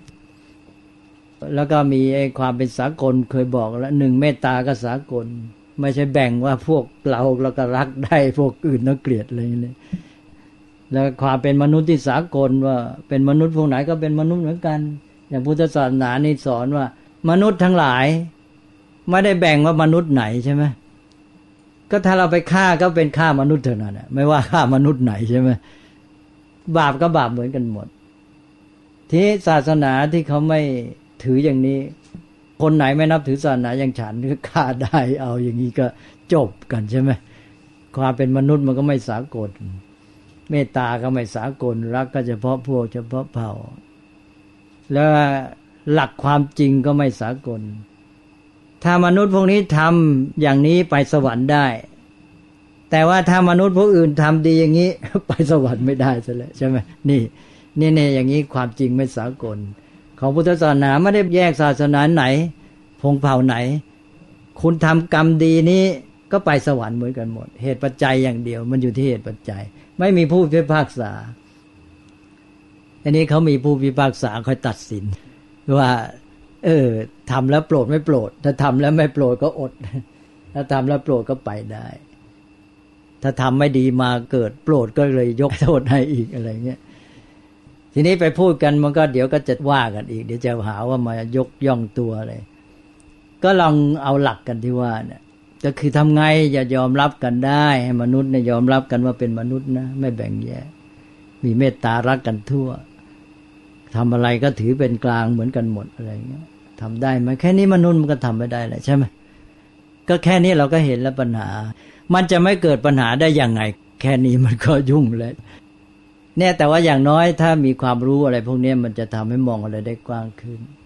แล้วก็มีไอ้ความเป็นสากลเคยบอกแล้ว1เมตตาก็สากลไม่ใช่แบ่งว่าพวกเราก็รักได้พวกอื่นน่าเกลียดอะไรอย่างนี้แล้วความเป็นมนุษย์ที่สากลว่าเป็นมนุษย์พวกไหนก็เป็นมนุษย์เหมือนกันอย่างพุทธศาสนานี่สอนว่ามนุษย์ทั้งหลายไม่ได้แบ่งว่ามนุษย์ไหนใช่ไหมก็ถ้าเราไปฆ่าก็เป็นฆ่ามนุษย์เท่านั้นไม่ว่าฆ่ามนุษย์ไหนใช่ไหมบาปก็บาปเหมือนกันหมดที่ศาสนาที่เขาไม่ถืออย่างนี้คนไหนไม่นับถือศาสนาอย่างฉันก็ฆ่าได้เอาอย่างนี้ก็จบกันใช่ไหมความเป็นมนุษย์มันก็ไม่สากลเมตตาก็ไม่สากลรักก็เฉพาะพวกเฉพาะเผ่าแล้วหลักความจริงก็ไม่สากลถ้ามนุษย์พวกนี้ทำอย่างนี้ไปสวรรค์ได้แต่ว่าถ้ามนุษย์พวกอื่นทำดีอย่างนี้ไปสวรรค์ไม่ได้ซะแล้วใช่ไหมนี่อย่างนี้ความจริงไม่สากลของพุทธศาสนาไม่ได้แยกศาสนาไหนพงเผ่าไหนคุณทำกรรมดีนี้ก็ไปสวรรค์เหมือนกันหมดเหตุปัจจัยอย่างเดียวมันอยู่ที่เหตุปัจจัยไม่มีผู้พิพากษาอันนี้เขามีผู้พิพากษาคอยตัดสินว่าทำแล้วโปรดไม่โปรดถ้าทำแล้วไม่โปรดก็อดถ้าทำแล้วโปรดก็ไปได้ถ้าทำไม่ดีมาเกิดโปรดก็เลยยกโทษให้อีกอะไรเงี้ยทีนี้ไปพูดกันมันก็เดี๋ยวก็จะว่ากันอีกเดี๋ยวจะหาว่ามายกย่องตัวอะไรก็ลองเอาหลักกันที่ว่าเนี่ยก็คือทำไงอย่ายอมรับกันได้ให้มนุษย์เนี่ยยอมรับกันว่าเป็นมนุษย์นะไม่แบ่งแยกมีเมตตารักกันทั่วทำอะไรก็ถือเป็นกลางเหมือนกันหมดอะไรเงี้ยทำได้ไหมแค่นี้มนุษย์มันก็ทำไม่ได้แหละใช่ไหมก็แค่นี้เราก็เห็นแล้วปัญหามันจะไม่เกิดปัญหาได้ยังไงแค่นี้มันก็ยุ่งแล้วเนี่ยแต่ว่าอย่างน้อยถ้ามีความรู้อะไรพวกนี้มันจะทำให้มองอะไรได้กว้างขึ้น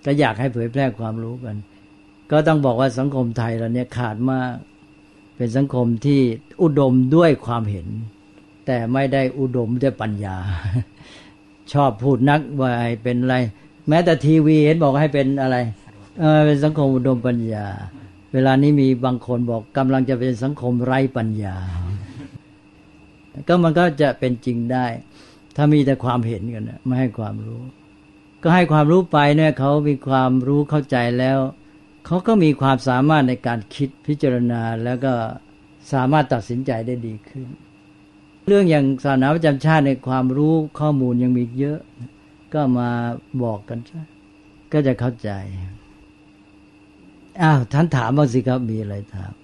ก็อยากให้เผยแพร่ความรู้กันก็ต้องบอกว่าสังคมไทยเราเนี่ยขาดมากเป็นสังคมที่อุดมด้วยความเห็นแต่ไม่ได้อุดมด้วยปัญญาชอบพูดนักว่าเป็นอะไรแม้แต่ทีวีเห็นบอกให้เป็นอะไรเป็นสังคมอุดมปัญญาเวลานี้มีบางคนบอกกำลังจะเป็นสังคมไร้ปัญญาก็มันก็จะเป็นจริงได้ถ้ามีแต่ความเห็นกันนะไม่ให้ความรู้ก็ให้ความรู้ไปเนี่ยเขามีความรู้เข้าใจแล้วเขาก็มีความสามารถในการคิดพิจารณาแล้วก็สามารถตัดสินใจได้ดีขึ้นเรื่องอย่างศาสนาประจำชาติในความรู้ข้อมูลยังมีเยอะก็มาบอกกันซะก็จะเข้าใจท่านถามบ้างสิครับมีอะไรถาม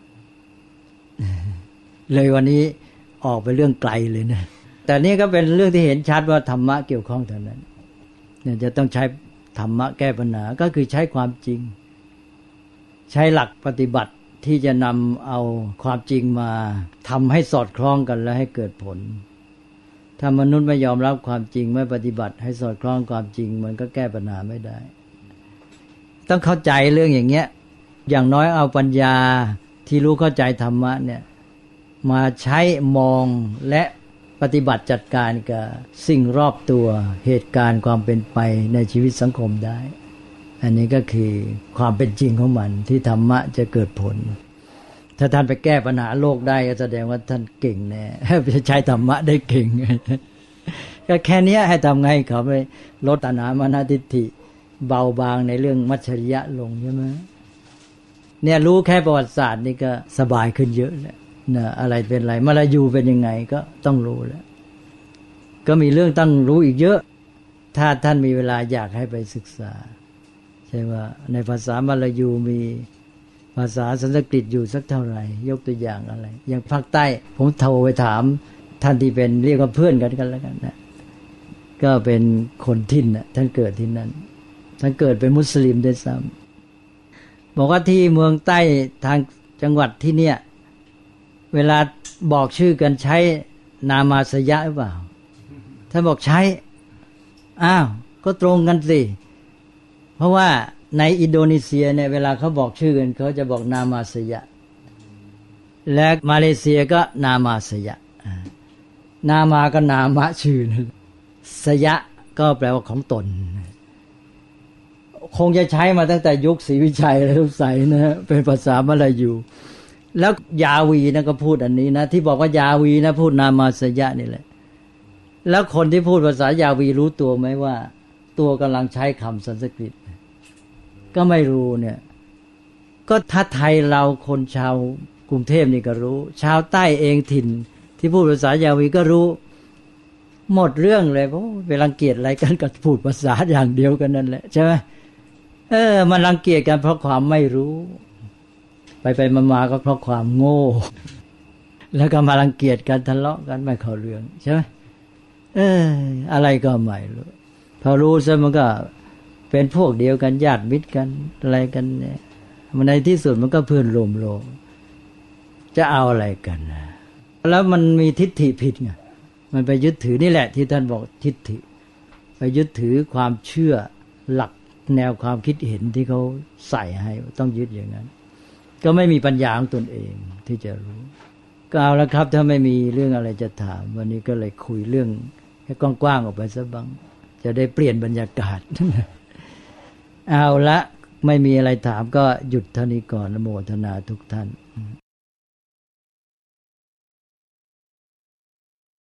เลยวันนี้ออกไปเรื่องไกลเลยนะแต่นี่ก็เป็นเรื่องที่เห็นชัดว่าธรรมะเกี่ยวข้องเท่านั้นเนี่ยจะต้องใช้ธรรมะแก้ปัญหาก็คือใช้ความจริงใช้หลักปฏิบัติที่จะนำเอาความจริงมาทำให้สอดคล้องกันและให้เกิดผลถ้ามนุษย์ไม่ยอมรับความจริงไม่ปฏิบัติให้สอดคล้องความจริงมันก็แก้ปัญหาไม่ได้ต้องเข้าใจเรื่องอย่างเงี้ยอย่างน้อยเอาปัญญาที่รู้เข้าใจธรรมะเนี่ยมาใช้มองและปฏิบัติจัดการกับสิ่งรอบตัวเหตุการณ์ความเป็นไปในชีวิตสังคมได้อันนี้ก็คือความเป็นจริงของมันที่ธรรมะจะเกิดผลถ้าท่านไปแก้ปัญหาโลกได้ก็แสดงว่าท่านเก่งแน่ใช้ธรรมะได้เก่งก็แค่นี้ให้ทำไงเขาไปลดตัณหามานะทิฏฐิเบาบางในเรื่องมัจฉริยะลงใช่ไหมเนี่ยรู้แค่ประวัติศาสตร์นี่ก็สบายขึ้นเยอะแล้วนะอะไรเป็นอะไรมลายูเป็นยังไงก็ต้องรู้แล้วก็มีเรื่องต้องรู้อีกเยอะถ้าท่านมีเวลาอยากให้ไปศึกษาใช่ว่าในภาษามลายูมีภาษาสันสกฤตอยู่สักเท่าไหร่ยกตัวอย่างอะไรอย่างภาคใต้ผมโทรไปถามท่านที่เป็นเรียกว่าเพื่อนกันแล้วกันนะก็เป็นคนถิ่นนะท่านเกิดที่นั่นท่านเกิดเป็นมุสลิมด้วยซ้ำบอกว่าที่เมืองใต้ทางจังหวัดที่เนี่ยเวลาบอกชื่อกันใช้นามาสยะหรือเปล่าท่านบอกใช้ก็ตรงกันสิเพราะว่าในอินโดนีเซียเนี่ยเวลาเขาบอกชื่อกันเขาจะบอกนามาสยะและมาเลเซียก็นามาสยะนามาก็นามะชื่อสยะก็แปลว่าของตนคงจะใช้มาตั้งแต่ยุคศรีวิชัยแล้วทุกสายนะเป็นภาษามลายูแล้วยาวีนะก็พูดอันนี้นะที่บอกว่ายาวีนะพูดนามาสยะนี่แหละแล้วคนที่พูดภาษายาวีรู้ตัวไหมว่าตัวกำลังใช้คำสันสกฤตก็ไม่รู้เนี่ยก็ถ้าไทยเราคนชาวกรุงเทพนี่ก็รู้ชาวใต้เองถิ่นที่พูดภาษายาวีก็รู้หมดเรื่องเลยเพราะไปรังเกียจอะไรกันก็พูดภาษาอย่างเดียวกันนั่นแหละใช่ไหมมันรังเกียจกันเพราะความไม่รู้ไปมาก็เพราะความโง่แล้วก็มารังเกียจกันทะเลาะกันไม่เข้าเรื่องใช่ไหมอะไรก็ไม่รู้พอรู้ซะมันก็เป็นพวกเดียวกันญาติมิตรกันอะไรกันเนี่ยมันในที่สุดมันก็เพื่อนร่วมโลกจะเอาอะไรกันแล้วมันมีทิฏฐิผิดไงมันไปยึดถือนี่แหละที่ท่านบอกทิฏฐิไปยึดถือความเชื่อหลักแนวความคิดเห็นที่เขาใส่ให้ต้องยึดอย่างนั้นก็ไม่มีปัญญาของตนเองที่จะรู้ก็เอาละครับถ้าไม่มีเรื่องอะไรจะถามวันนี้ก็เลยคุยเรื่องให้กว้างๆออกไปซะบ้างจะได้เปลี่ยนบรรยากาศ เอาละไม่มีอะไรถามก็หยุดเท่านี้ก่อนอนุโมทนาทุกท่าน